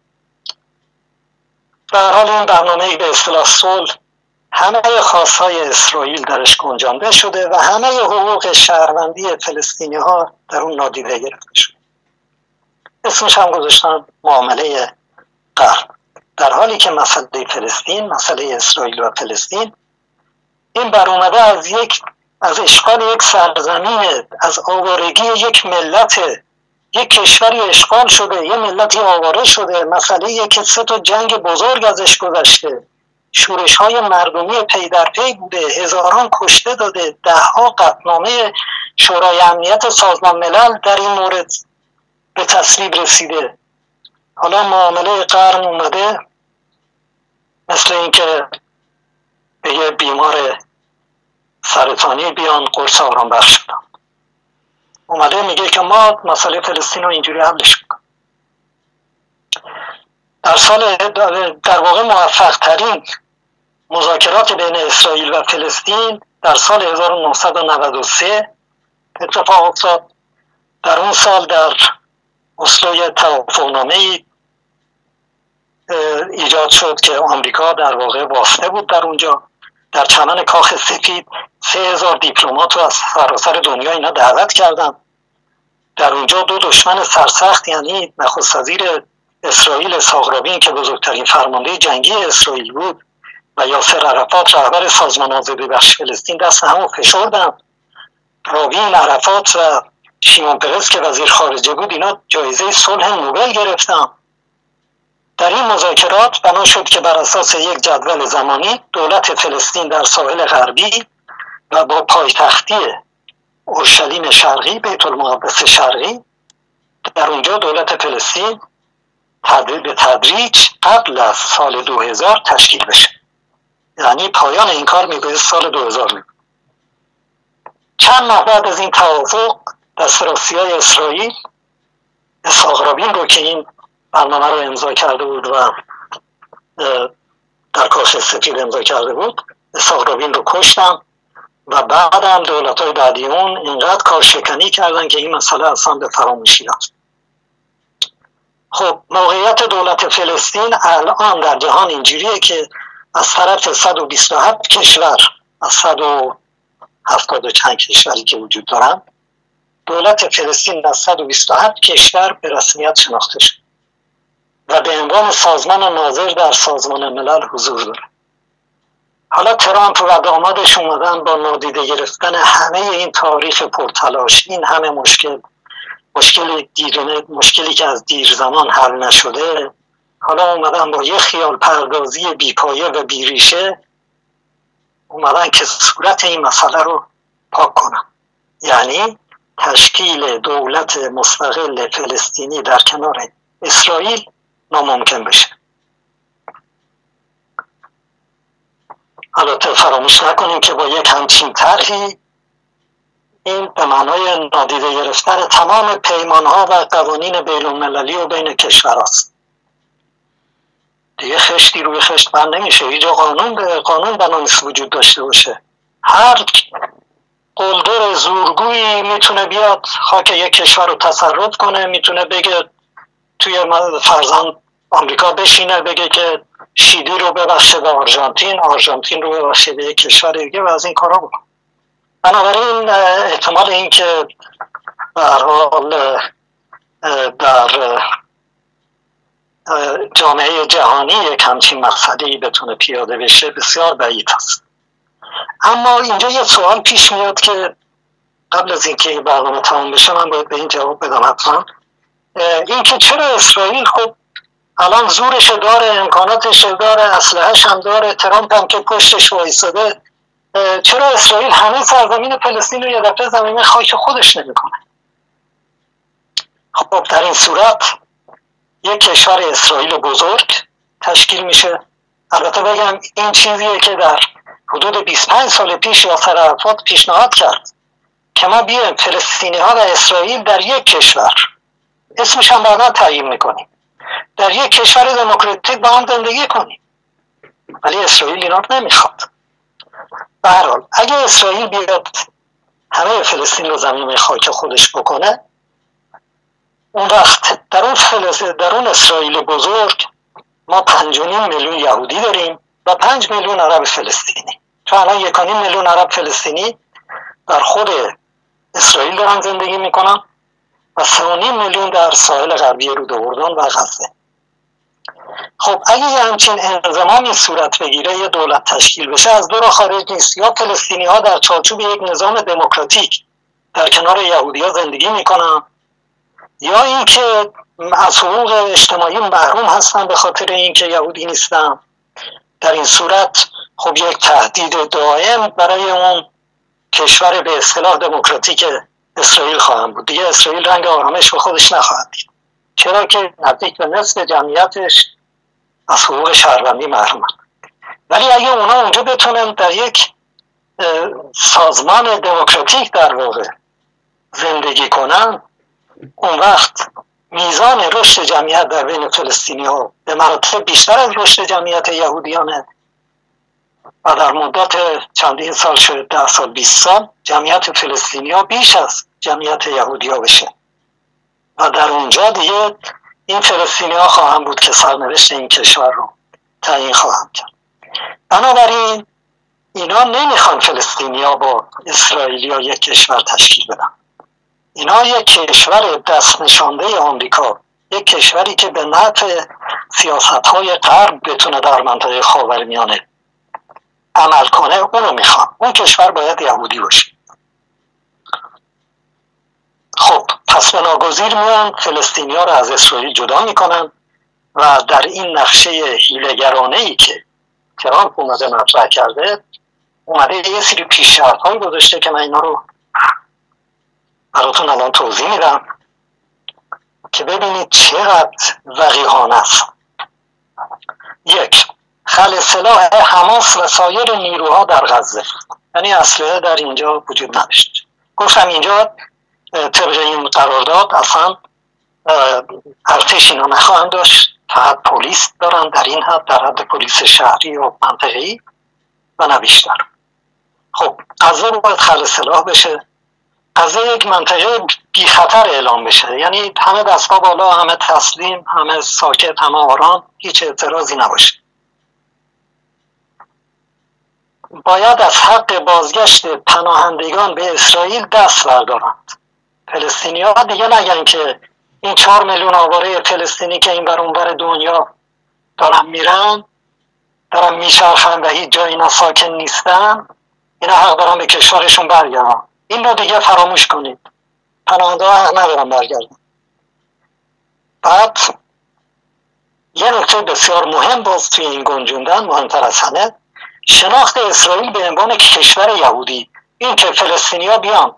در حال این برنامه به اصطلاح صلح همه خواستهای اسرائیل درش گنجانده شده و همه حقوق شهروندی فلسطینی ها در اون نادیده گرفته شده. اسمش هم گذاشتن معامله قرن. در حالی که مسئله فلسطین، مسئله اسرائیل و فلسطین، این برآمده از یک از اشغال یک سرزمین، از آوارگی یک ملت یک کشوری اشغال شده، یه ملتی آواره شده، مسئله که سه تا جنگ بزرگ ازش گذشته، شورش های مردمی پی در پی بوده، هزاران کشته داده، ده ها قطعنامه شورای امنیت سازمان ملل در این مورد به تصویب رسیده. حالا معامله قرن اومده مثل اینکه به یه بیمار سرطانی بیان قرص آرام بخش بدن، اومده میگه که ما مسئله فلسطین رو اینجوری حلش میکنیم. در سال در واقع موفق ترین مذاکرات بین اسرائیل و فلسطین در سال هزار و نهصد و نود و سه اتفاق افتاد. در اون سال در اسلو توافقنامه‌ای ایجاد شد که آمریکا در واقع واسطه بود در اونجا. در چمن کاخ سفید سه هزار دیپلمات رو از سراسر دنیا اینا دعوت کردن. در اونجا دو دشمن سرسخت، یعنی نخست وزیر اسرائیل اسحاق رابین که بزرگترین فرمانده جنگی اسرائیل بود و یاسر عرفات رهبر سازمان آزادی بخش فلسطین، دست همو فشردن. رابین، عرفات و شیمون پرس که وزیر خارجه بود اینا جایزه صلح نوبل گرفتن. در این مذاکرات بنا شد که بر اساس یک جدول زمانی دولت فلسطین در ساحل غربی و با پایتختی اورشلیم شرقی، بیت المقدس شرقی، در اونجا دولت فلسطین به تدریج قبل از سال دو هزار تشکیل بشه. یعنی پایان این کار میگوید سال دو هزار میگوید. چند ماه بعد از این توافق دسترسی‌های اسرائیل اسحاق رابین رو که این برنامه رو امضا کرده بود و در کاخ سفید امضا کرده بود، اسحاق رابین رو کشتن و بعد هم دولت‌های بعدی اون اینقدر کارشکنی کردن که این مسئله اصلا به فراموشی رفت. خب موقعیت دولت فلسطین الان در جهان اینجوریه که از طرف صد و بیست و هفت کشور از صد و هفتاد و چند کشوری که وجود دارن، دولت فلسطین از صد و بیست و هفت کشور به رسمیت شناخته شد و به عنوان سازمان ناظر در سازمان ملل حضور داره. حالا ترامپ و دامادش اومدن با نادیده گرفتن همه این تاریخ پرتلاش، این همه مشکل، مشکلی دیر مشکلی که از دیر زمان حل نشده، حالا اومدن با یه خیال پردازی بیپایه و بیریشه اومدن که صورت این مسئله رو پاک کنن، یعنی تشکیل دولت مستقل فلسطینی در کنار اسرائیل ناممکن بشه. البته فراموش نکنیم که با یک همچین طرحی این به معنای نادیده گرفتن تمام پیمانها و قوانین بین المللی و بین کشورهاست. دیگه خشتی روی خشت بند نمیشه. هیچ قانون به قانون بنانست وجود داشته باشه. هر قلدر زورگویی میتونه بیاد خاک یک کشور رو تصرف کنه، میتونه بگه توی فرضاً آمریکا بشینه بگه که شیلی رو ببخشه به آرژانتین، آرژانتین رو ببخشه به یک کشور دیگه و از این کارا بکنه. بنابراین احتمال این که به هر حال در جامعه جهانی یک همچین مقصدی بتونه پیاده بشه بسیار بعید است. اما اینجا یه سوال پیش میاد که قبل از اینکه این برنامه تمام بشه من باید به این جواب بدم حتما. این که چرا اسرائیل خب الان زورش داره، امکاناتش داره، اسلحه‌اش هم داره، ترامپ هم که پشتش وایساده، چرا اسرائیل همه سرزمین فلسطین رو یه دفعه زمین خاک خودش نمیکنه؟ خب در این صورت یک کشور اسرائیل بزرگ تشکیل میشه. البته بگم این چیزیه که در حدود بیست و پنج سال پیش یاسر عرفات پیشنهاد کرد که ما بیایم فلسطینی ها و اسرائیل در یک کشور، اسمش هم بعدا تعیین میکنیم، در یک کشور دموکراتیک با هم زندگی کنیم، ولی اسرائیل اینا رو نمیخواد. به هر حال اگه اسرائیل بیاد همه فلسطین رو زمین خاک خودش بکنه، اون وقت در اون فلسطین، در اون اسرائیل بزرگ ما پنج و نیم میلیون یهودی داریم و پنج میلیون عرب فلسطینی. چون الان یک و نیم میلیون عرب فلسطینی در خود اسرائیل دارن زندگی میکنن و سه و نیم میلیون در ساحل غربی روداردن و غزه. خب اگه یه همچین انضمامی صورت بگیره، یه دولت تشکیل بشه، از دو راه خارج نیست. یا فلسطینی ها در چارچوب یک نظام دموکراتیک در کنار یهودی ها زندگی میکنن، یا اینکه از حقوق اجتماعی محروم هستن به خاطر اینکه یهودی نیستن. در این صورت خب یک تهدید دائم برای اون کشور به اصطلاح دموکراتیک اسرائیل خواهند بود. دیگه اسرائیل رنگ آرامش به خودش نخواهد دید، چرا که نزدیک به نصف جمعیتش از حقوق شهروندی محرومن. ولی اگه اونا اونجا بتونن در یک سازمان دموکراتیک در واقع زندگی کنن، اون وقت میزان رشد جمعیت در بین فلسطینی ها به مراتب بیشتر از رشد جمعیت یهودیانه و در مدت چندین سال شده، ده سال بیست سال جمعیت فلسطینی ها بیش از جمعیت یهودی ها بشه و در اونجا دیگه این فلسطینی ها خواهند بود که سرنوشت این کشور رو تعیین خواهند کرد. بنابراین اینا نمیخوان فلسطینی ها با اسرائیلی ها یک کشور تشکیل بدن. اینا یک کشور دست نشانده آمریکا، یک کشوری که به نفع سیاست‌های غرب بتونه در منطقه خاورمیانه عمل کنه، اونو میخوان. اون کشور باید یهودی باشه. خب پس به ناگزیر میان فلسطینی ها رو از اسرائیل جدا میکنن و در این نقشه حیله‌گرانه‌ای که ترامپ اومده مطرح کرده، اومده یه سری پیش شرط‌هایی گذاشته که من اینا رو براتون الان توضیح میدم که ببینید چقدر وقیحانه است. یک، خلع سلاح حماس و سایر نیروها در غزه، یعنی اسلحه در اینجا وجود نداشت. گفتم اینجا طبق این قرارداد اصلا ارتش اینا نخواهند داشت، فقط پلیس دارن در این حد، در حد پلیس شهری و منطقه‌ای و نه بیشتر. خب غزه باید خلع سلاح بشه، غزه یک منطقه بی خطر اعلام بشه، یعنی همه دستا بالا، همه تسلیم، همه ساکت، همه آرام، هیچ اعتراضی نباشه. باید از حق بازگشت پناهندگان به اسرائیل دست بردارند. فلسطینی ها دیگه نگن که این چهار میلیون آواره فلسطینی که این بر اون بر دنیا دارن میرن، دارن میچرخن و هیچ جایی اینا ساکن نیستن، اینا حق دارن به کشورشون برگردن. این رو دیگه فراموش کنید. پناهنده ها حق ندارن برگردن. بعد یه نکته بسیار مهم باز توی این گنجوندن، مهمتر از همه، شناخت اسرائیل به عنوان کشور یهودی. این که فلسطینی ها بیان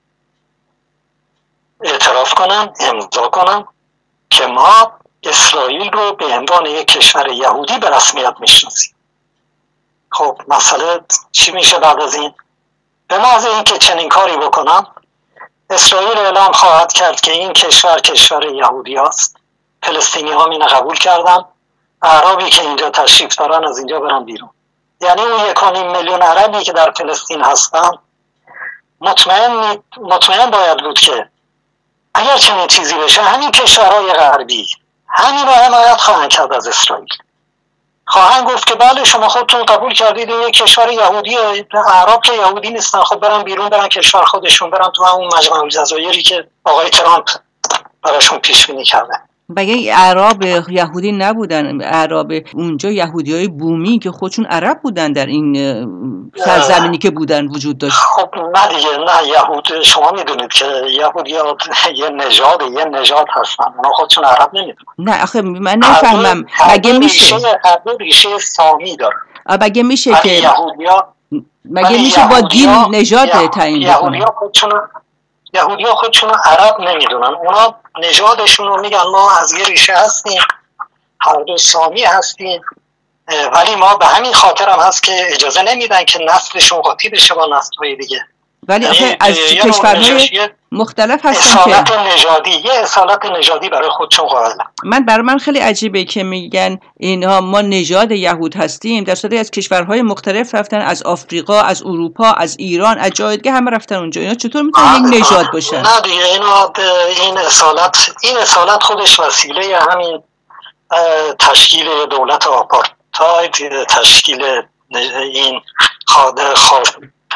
اعتراف کنن، امضا کنن که ما اسرائیل رو به عنوان یک کشور یهودی به رسمیت میشناسیم. خب مسئله چی میشه بعد از این؟ به محض این که چنین کاری بکنن، اسرائیل اعلام خواهد کرد که این کشور کشور یهودی هست. فلسطینی ها اینو قبول کردن، اعرابی که اینجا تشریف دارن از اینجا برن بیرون. یعنی اون یک و نیم میلیون عربی که در فلسطین هستن مطمئن مطمئن باید بود که اگر چنین چیزی بشه، همین کشورهای غربی همین رو حمایت خواهند کرد از اسرائیل. خواهند گفت که بله شما خودتون قبول کردید این یک کشور یهودی، اعراب که یهودی نیستن، خب برن بیرون، برن کشور خودشون، برن تو همون مجمع الجزایری که آقای ترامپ براشون پیش بینی کرده. بگه اعراب یهودی نبودن، اعراب اونجا یهودیای بومی که خودشون عرب بودن در این سرزمینی که بودن وجود داشت. خب نه دیگه، نه یهود، شما میدونید که یهودی‌ها یه نژاد یه نژاد هستن، اونا خودشون عرب نمیدونن. نه آخه من نفهمم مگه میشه هر دو ریشه سامی داره. مگه میشه که یهودی‌ها مگه میشه با دین نژاد تعیین بکنن؟ یهودی‌ها خودشون یهودی‌ها خودشون عرب نمیدونن، اونا نژادشون رو میگن ما از یه ریشه هستیم، هر دو سامی هستیم، ولی ما به همین خاطر هم هست که اجازه نمیدن که نسلشون قاطی بشه با نسل‌های دیگه. ولی آخه از کشورهای مختلف هستن که اصالت نژادی، یه اصالت نژادی برای خودشون قائلن. من برای من خیلی عجیبه که میگن اینها ما نژاد یهود هستیم، در صورتی از کشورهای مختلف رفتن، از آفریقا، از اروپا، از ایران، از جای دیگه همه رفتن اونجا. اینا چطور میتونن یک نژاد باشن؟ نه دیگه، اینا این اصالت این اصالت خودش وسیله همین تشکیل دولت آپارتاید، تشکیل این خاده خاص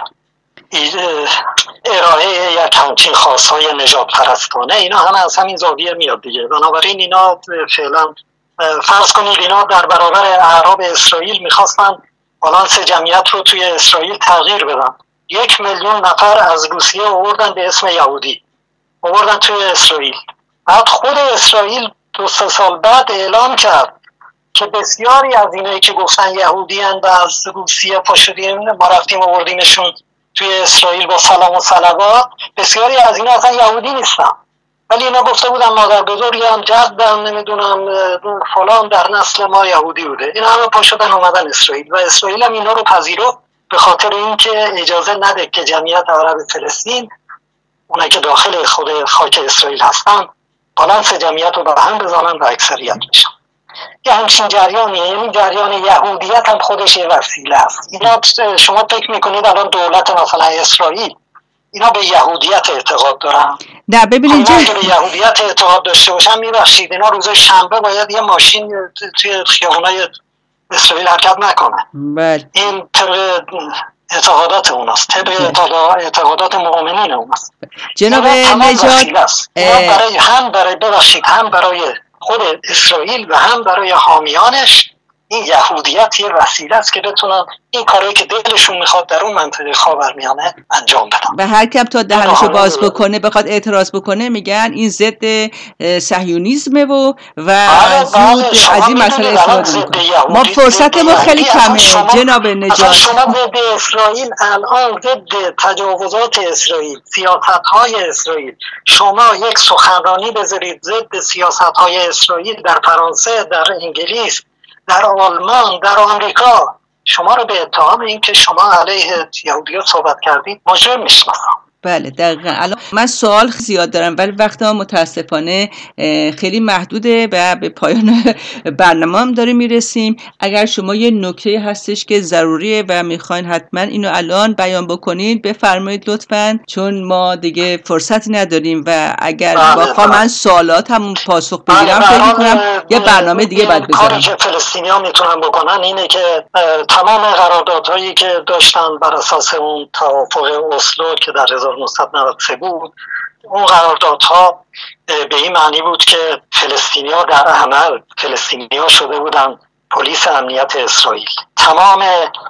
ارائه یک همچین خواستهای نژاد پرستانه، اینا همه از همین زاویه میاد دیگه. بنابراین اینا فعلا فرض کنید اینا در برابر اعراب اسرائیل میخواستن بالانس جمعیت رو توی اسرائیل تغییر بدن. یک میلیون نفر از روسیه آوردن به اسم یهودی، آوردن توی اسرائیل. بعد خود اسرائیل دو سه سال بعد اعلام کرد که بسیاری از اینایی که گفتن یهودی هستند و از روسیه پاشدیم ما رفتیم آوردیمشون توی اسرائیل با سلام و صلوات، بسیاری از اینا اصلا یهودی نیستن، ولی اینا گفته بودن مادر بزرگی هم جدم نمیدونم فلان در نسل ما یهودی بوده. اینا همه پاشدن اومدن اسرائیل و اسرائیل هم اینا رو پذیرفت به خاطر اینکه اجازه نده که جمعیت عرب فلسطین اونایی که داخل خود خاک اسرائیل هستن بالانس جمعیت رو به هم بزنن و اکثریت بشن. یه همچین جریانیه، یعنی جریان یهودیت هم خودش یه وسیله است. اینا شما فکر میکنید الان دولت مثلا اسرائیل اینا به یهودیت اعتقاد دارن؟ نه ببینید اینا که به یهودیت اعتقاد داشته باشن میبخشید اینا روز شنبه باید یه ماشین توی خیابونای اسرائیل حرکت نکنه. بله. این طبق اعتقادات اوناست، طبق اعتقادات مؤمنین اوناست. جناب نجات برای هم برای ببخشید هم برای خود اسرائیل و هم برای حامیانش این یهودیت یه وسیله است که بتونن این کارهایی که دلشون میخواد در اون منطقه خاورمیانه انجام بدن. و هر کم تا دهنشو باز بکنه بخواد اعتراض بکنه میگن این ضد صهیونیسمه و و زود از این مسئله استفاده میکنه. ما فرصت ما خیلی کمه جناب نجات. شما ضد اسرائیل الان ضد تجاوزات اسرائیل، سیاست‌های اسرائیل، شما یک سخنرانی بذارید ضد سیاست‌های اسرائیل در فرانسه، در انگلیس، در آلمان، در آمریکا، شما رو به اتهام این که شما علیه یهودی‌ها صحبت کردید مجرم میشناسم. بله دقیقا. الان من سوال زیاد دارم ولی وقت ما متاسفانه خیلی محدوده و به پایان برنامه هم داریم میرسیم. اگر شما یه نکته هستش که ضروریه و میخواین حتما اینو الان بیان بکنید بفرمایید لطفاً، چون ما دیگه فرصتی نداریم و اگر واقعا من سوالات هم پاسخ بگیرم فکر میکنم یه برنامه دیگه باید بذارم. کاری که فلسطینی‌ها میتونن بکنن اینه که تمام قراردادهایی که داشتن بر اساس اون توافق اسلو که در هزار و نهصد و نود و سه بود، اون قراردادها به این معنی بود که فلسطینی‌ها در عمل فلسطینی‌ها شده بودن پلیس امنیت اسرائیل. تمام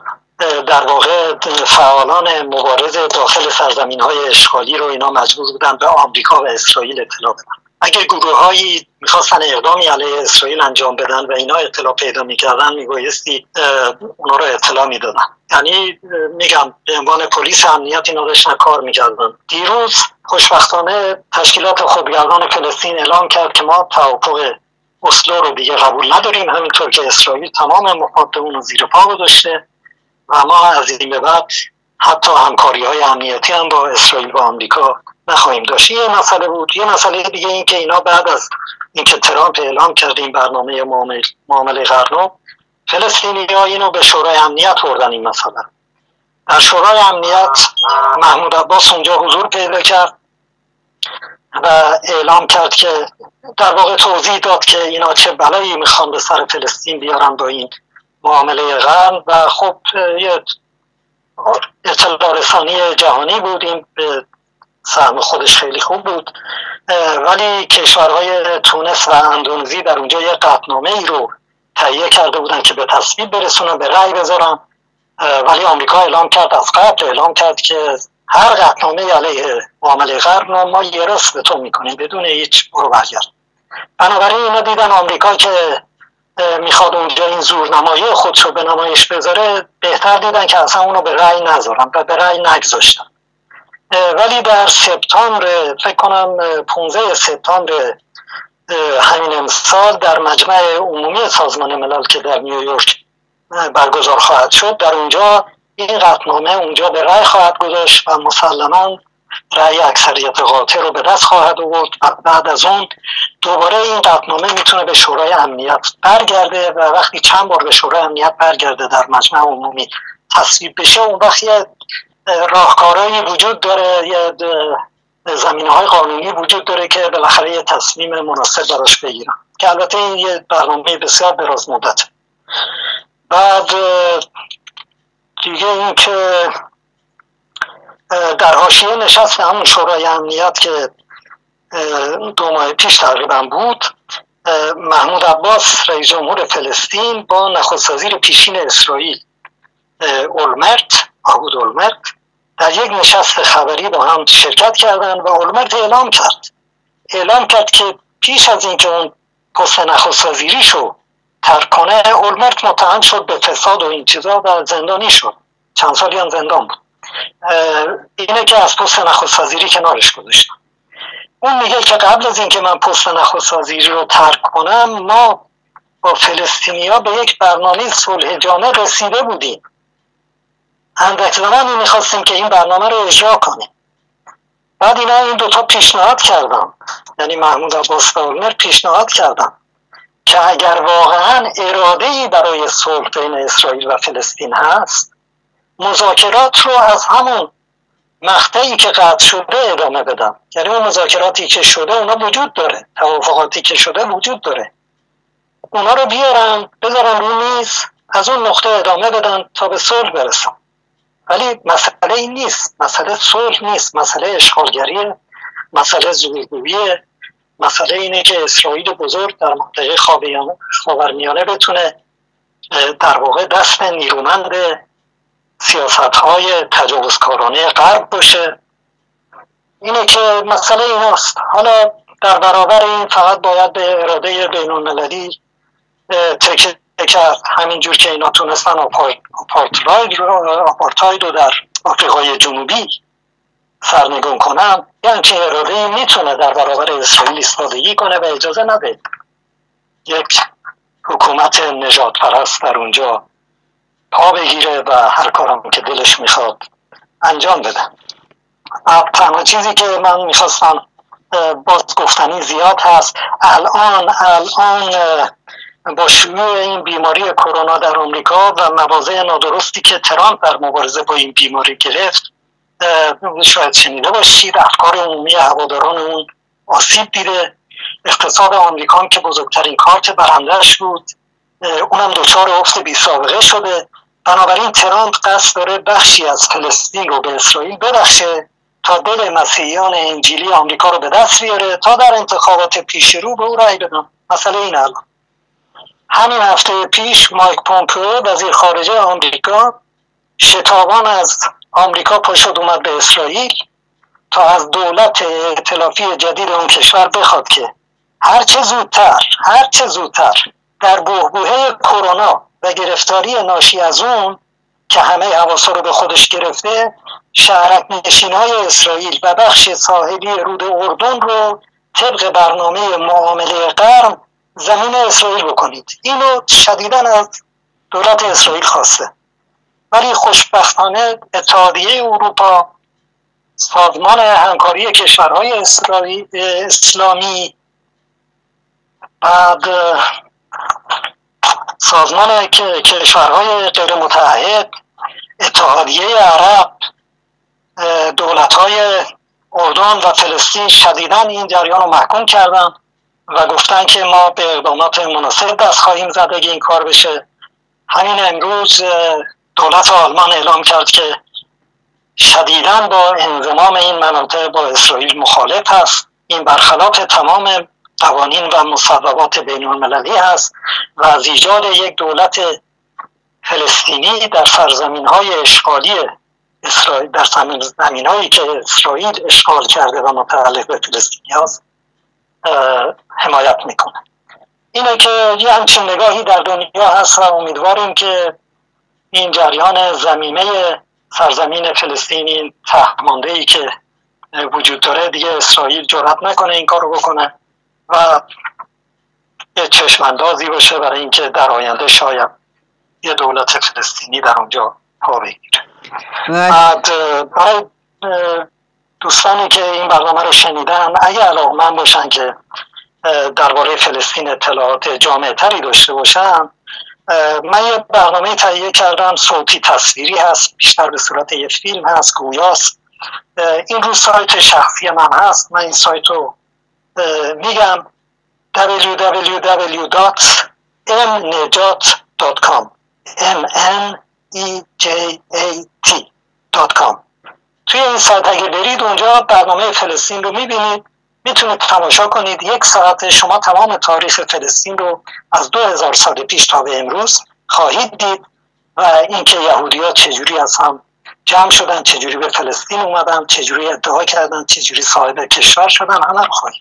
در واقع فعالان مبارز داخل سرزمین‌های اشغالی رو اینا مجبور بودن به آمریکا و اسرائیل اطلاع بدن. اگر گروه‌هایی می‌خواستن اقدامی علیه اسرائیل انجام بدن و اینا اطلاع پیدا می‌کردن می‌بایستی اونا رو اطلاع می‌دادن. یعنی میگم به عنوان پلیس امنیت اینا داشتن کار می‌کردن. دیروز خوشبختانه تشکیلات خودگردان فلسطین اعلام کرد که ما توافق اسلو رو دیگه قبول نداریم، همینطور که اسرائیل تمام مفاد اون رو زیر پا گذاشته و ما از این به بعد حتی همکاری‌های امنیتی هم با اسرائیل و آمریکا نخواهیم داشت. یه مسئله بود. یه مسئله دیگه این که اینا بعد از اینکه ترامپ اعلام کرد این برنامه معامله قرنو، فلسطینی‌ها اینو به شورای امنیت بردن. این مسئله در شورای امنیت محمود عباس اونجا حضور پیدا کرد و اعلام کرد که در واقع توضیح داد که اینا چه بلایی میخوان به سر فلسطین بیارن با این معامله قرن و خب یه اطلاع رسانی جهانی بود، این به سهم خودش خیلی خوب بود، ولی کشورهای تونس و اندونزی در اونجا یه قطعنامه ای رو تهیه کرده بودن که به تصویب برسونن، به رأی بذارن، ولی آمریکا اعلام کرد، از قبل اعلام کرد که هر قطعنامه علیه معامله قرن ما یه راست به تو میکنیم بدون هیچ برو برگرد. بنابراین اینا دیدن آمریکا که میخواد اونجا این زورنمایی خودش رو به نمایش بذاره، بهتر دیدن که اصلا اونو به رأی نذارن و به رأی نگذاشتن. ولی در سپتامبر فکر کنم پانزده سپتامبر همین امسال در مجمع عمومی سازمان ملل که در نیویورک برگزار خواهد شد، در اونجا این قطعنامه اونجا به رأی خواهد گذاشت و مسلماً رأی اکثریت قاطع رو به دست خواهد آورد و بعد از اون دوباره این قطعنامه میتونه به شورای امنیت برگرده و وقتی چند بار به شورای امنیت برگرده در مجمع عمومی تصویب بشه، اون وقت یه راهکارهایی وجود داره، یه زمینه‌های قانونی وجود داره که بالاخره یه تصمیم مناسب براش بگیرن که البته این یه برنامه بسیار دراز مدته. بعد دیگه این که در حاشیه نشست همون شورای امنیت که دو ماه پیش تقریبا بود، محمود عباس رئیس جمهور فلسطین با نخست وزیر پیشین اسرائیل اولمرت اهود اولمرت در یک نشست خبری با هم شرکت کردند و اولمرت اعلام کرد اعلام کرد که پیش از اینکه اون پست نخست وزیریشو ترک کنه، اولمرت متهم شد به فساد و این چیزا و زندانی شد، چند سالی هم زندان بود. اینه که از پست نخست وزیری کنارش گذاشتم. اون میگه که قبل از اینکه من پست نخست وزیری رو ترک کنم، ما با فلسطینیا به یک برنامه صلح جامع رسیده بودیم. اندک زمانی میخواستیم که این برنامه رو اجرا کنیم. بعد اینا این دوتا پیشنهاد کردم، یعنی محمود عباس و اولمرت پیشنهاد کردم که اگر واقعا اراده‌ای برای صلح بین اسرائیل و فلسطین هست، مذاکرات رو از همون مقطعی که قطع شده ادامه بدم. یعنی اون مذاکراتی که شده اونا وجود داره، توافقاتی که شده وجود داره، اونا رو بیارن بذارن رو میز، از اون نقطه ادامه بدن تا به صلح برسن. ولی مسئله این نیست، مسئله صلح نیست، مسئله اشغالگریه، مسئله زورگوییه، مسئله اینه که اسرائیل بزرگ در منطقه خاورمیانه بتونه در واقع دست نیرومند سیاست‌های تجاوزکارانه غرب باشه. اینه که مسئله این است. حالا در برابر این فقط باید به اراده بین‌المللی تکیه کرد، همینجور که اینا تونستن آپارتاید رو آپارتاید رو در آفریقای جنوبی سرنگون کنن، یعنی که اراده میتونه در برابر اسرائیل ایستادگی کنه و اجازه نده یک حکومت نجات پرست در اونجا پا بگیره و هر کارم که دلش میخواد انجام بده. تنها چیزی که من میخواستم باز گفتنی زیاد هست. الان الان با شیوع این بیماری کرونا در آمریکا و مواضع نادرستی که ترامپ در مبارزه با این بیماری گرفت، شاید شنیده باشید، افکار عمومی هواداران اون آسیب دیده. اقتصاد آمریکا که بزرگترین کارت برنده‌اش بود، اونم دچار افت بی سابقه شده. بنابراین ترامپ قصد داره بخشی از فلسطین رو به اسرائیل ببخشه تا دل مسیحیان انجیلی آمریکا رو به دست بیاره تا در انتخابات پیش رو به او رأی بدن. مسئله این الان. همین هفته پیش مایک پومپئو وزیر خارجه آمریکا شتابان از آمریکا پاشد اومد به اسرائیل تا از دولت ائتلافی جدید اون کشور بخواد که هر چه زودتر هر چه زودتر در بحبوحه کرونا و گرفتاری ناشی از اون که همه حواسا رو به خودش گرفته، شهرک نشین‌های اسرائیل و بخش ساحلی رود اردن رو طبق برنامه معامله قرن زمین اسرائیل بکنید. اینو شدیداً از دولت اسرائیل خواسته. ولی خوشبختانه اتحادیه اروپا، سازمان همکاری کشورهای اسرائیل اسلامی، بعد سازمان کشورهای غیر متحد، اتحادیه عرب، دولت‌های اردن و فلسطین شدیداً این جریان رو محکوم کردن و گفتن که ما به اقدامات مناسب دست خواهیم زد اگه این کار بشه. همین امروز دولت آلمان اعلام کرد که شدیداً با انضمام این مناطق با اسرائیل مخالف هست. این برخلاف تمام قوانین و مصوبات بین المللی هست و از ایجاد یک دولت فلسطینی در سرزمین‌های اشغالی اسرائیل، در زمین‌هایی که اسرائیل اشغال کرده و متعلق به فلسطینی هست، حمایت میکنه. اینه که یه همچین نگاهی در دنیا هست و امیدواریم که این جریان ضمیمه سرزمین فلسطین، این تهمانده‌ای که وجود داره، دیگه اسرائیل جرئت نکنه این کارو بکنه و یه چشماندازی باشه برای اینکه در آینده شاید یه دولت فلسطینی در اونجا پا بگیره. بعد برای دوستانی که این برنامه رو شنیدن، اگه علاقه‌مند باشن که درباره فلسطین اطلاعات جامع‌تری داشته باشن، من یه برنامه تهیه کردم، صوتی تصویری هست، بیشتر به صورت یه فیلم هست، گویاست. این رو سایت شخصی من هست، من این سایت رو میگم دبلیو دبلیو دبلیو دات ام نجات دات کام ام ان ای جی ای تی دات کام. توی این سایت اگه برید اونجا برنامه فلسطین رو میبینید، میتونید تماشا کنید. یک ساعت شما تمام تاریخ فلسطین رو از دو هزار سال پیش تا به امروز خواهید دید و اینکه یهودی‌ها چجوری از هم جمع شدن، چجوری به فلسطین اومدن، چجوری ادعا کردن، چجوری صاحب کشور شدن، همه رو خواهید دید.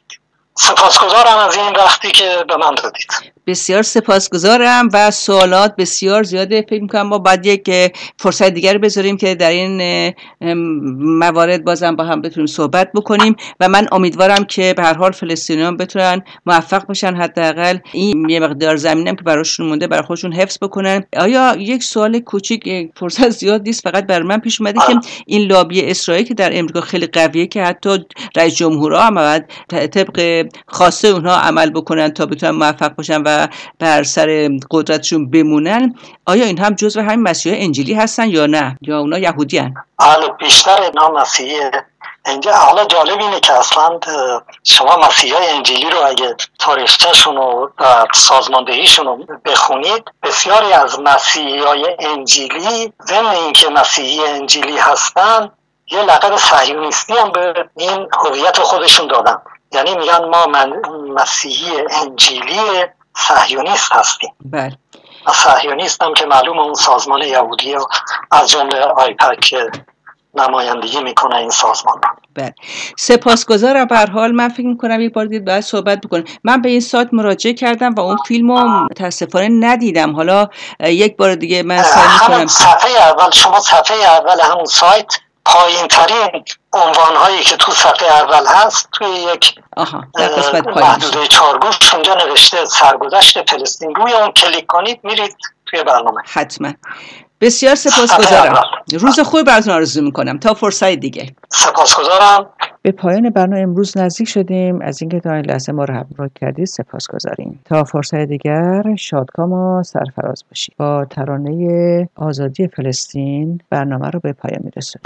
سپاسگزارم از این وقتی که به من دادید. بسیار سپاسگزارم و سوالات بسیار زیاده. فکر می‌کنم ما بعد یک فرصت دیگر بذاریم که در این موارد بازم با هم بتونیم صحبت بکنیم و من امیدوارم که به هر حال فلسطینیان بتونن موفق بشن، حداقل این یه مقدار زمینم که براشون مونده برای خودشون حفظ بکنن. آیا یک سوال کوچیک، فرصت زیاد نیست، فقط بر من پیش اومده که این لابی اسرائیل که در امریکا خیلی قویه که حتی رئیس جمهورها هم باید طبق خواسته اونها عمل بکنن تا بتونن موفق باشن و بر سر قدرتشون بمونن، آیا این هم جزو همین مسیحای انجیلی هستن یا نه، یا اونا یهودی هستن؟ حالا بیشتر اینا مسیحی انجیلی. حالا جالب اینه که اصلا شما مسیحای انجیلی رو اگه تاریخچه‌شون و سازماندهیشون رو بخونید، بسیاری از مسیحای انجیلی ضمن اینکه مسیحی انجیلی هستن یه لقب صهیونیستی هم به این هویت خودشون دادن. یعنی میگن ما من مسیحی انجیلی صهیونیست هستیم. بله. صهیونیست هم که معلوم اون سازمان یهودی و از جمله آیپک که نمایندگی میکنه این سازمان. بله. سپاسگزارم. به هر حال من فکر میکنم یک بار دیگه باید صحبت بکنم. من به این سایت مراجعه کردم و اون فیلمو متاسفانه ندیدم. حالا یک بار دیگه من سعی میکنم. صفحه اول، شما صفحه اول همون سایت پایین ترین عنوان هایی که تو صفحه اول هست توی یک محدوده چارگوش اونجا نوشته سرگذشت فلسطین. روی اون کلیک کنید میرید توی برنامه. حتما. بسیار سپاسگزارم. روز خوبی براتون آرزو میکنم تا فرصت دیگه. سپاسگزارم. به پایان برنامه امروز نزدیک شدیم. از اینکه تا این لحظه ما رو همراه کردید سپاسگزاریم. تا فرصت دیگر شادکام و سرفراز باشید. با ترانه آزادی فلسطین برنامه رو به پایان میرسونیم.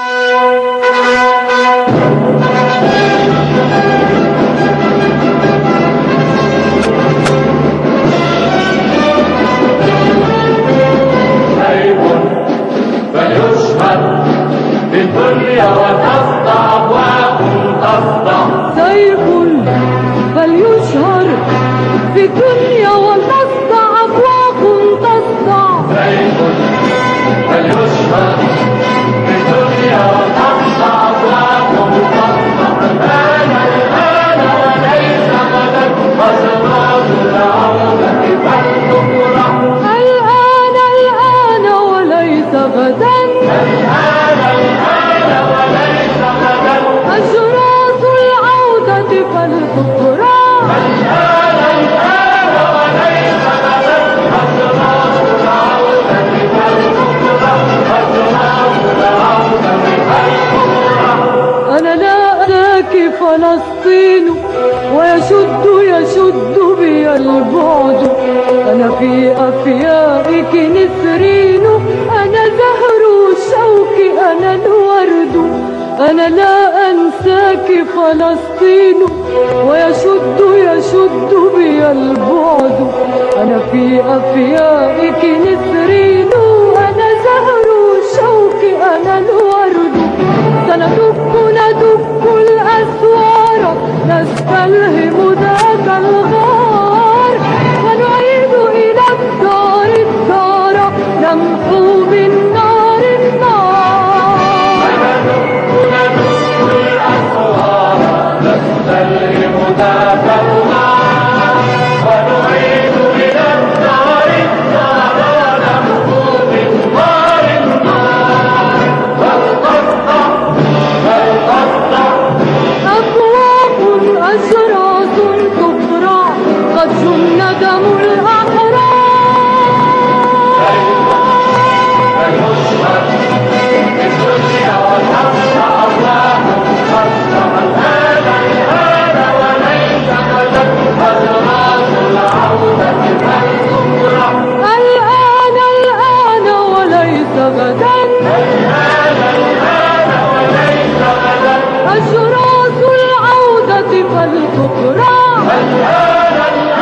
بالدنيا وتصدع أبواب تصدع سيف فليشهر في الدنيا وتصدع أبواب تصدع سيف فليشهر في الدنيا وتصدع أبواب تصدع الآن الآن وليس غدا وسراب العودة فلتفرح الآن الآن وليس غدا أشراط العودة فلتقرأ الآن الآن وليس غدا أشراط العودة فلتقرأ أشراط العودة فلتقرأ أنا لا أراك فلسطين ويشد يشد بي البعد أنا في أفيائك نسرين أنا زهر الشوك أنا الورد أنا لا أنساك فلسطين ويشد يشد بي البعد أنا في أفيائك نسرين أنا زهر الشوك أنا الورد سندك ندك الأسوار نستلهم ذاك الغار ونعيد إلى الدار الدار نمحو بالنار النار نستلهم ذاك الغار ونعيد إلى الدار الدار نمحو بالنار النار فلتقطع فلتقطع أبواب أشراط تقرع قد جن دم الأحرار فليشهر في الدنيا وتصدع أبواب تصدع الآن الآن وليس غدا أشراط العودة فلتقرع الآن الآن وليس غدا الآن الآن وليس غدا أشراط العودة فلتقرع الآن الآن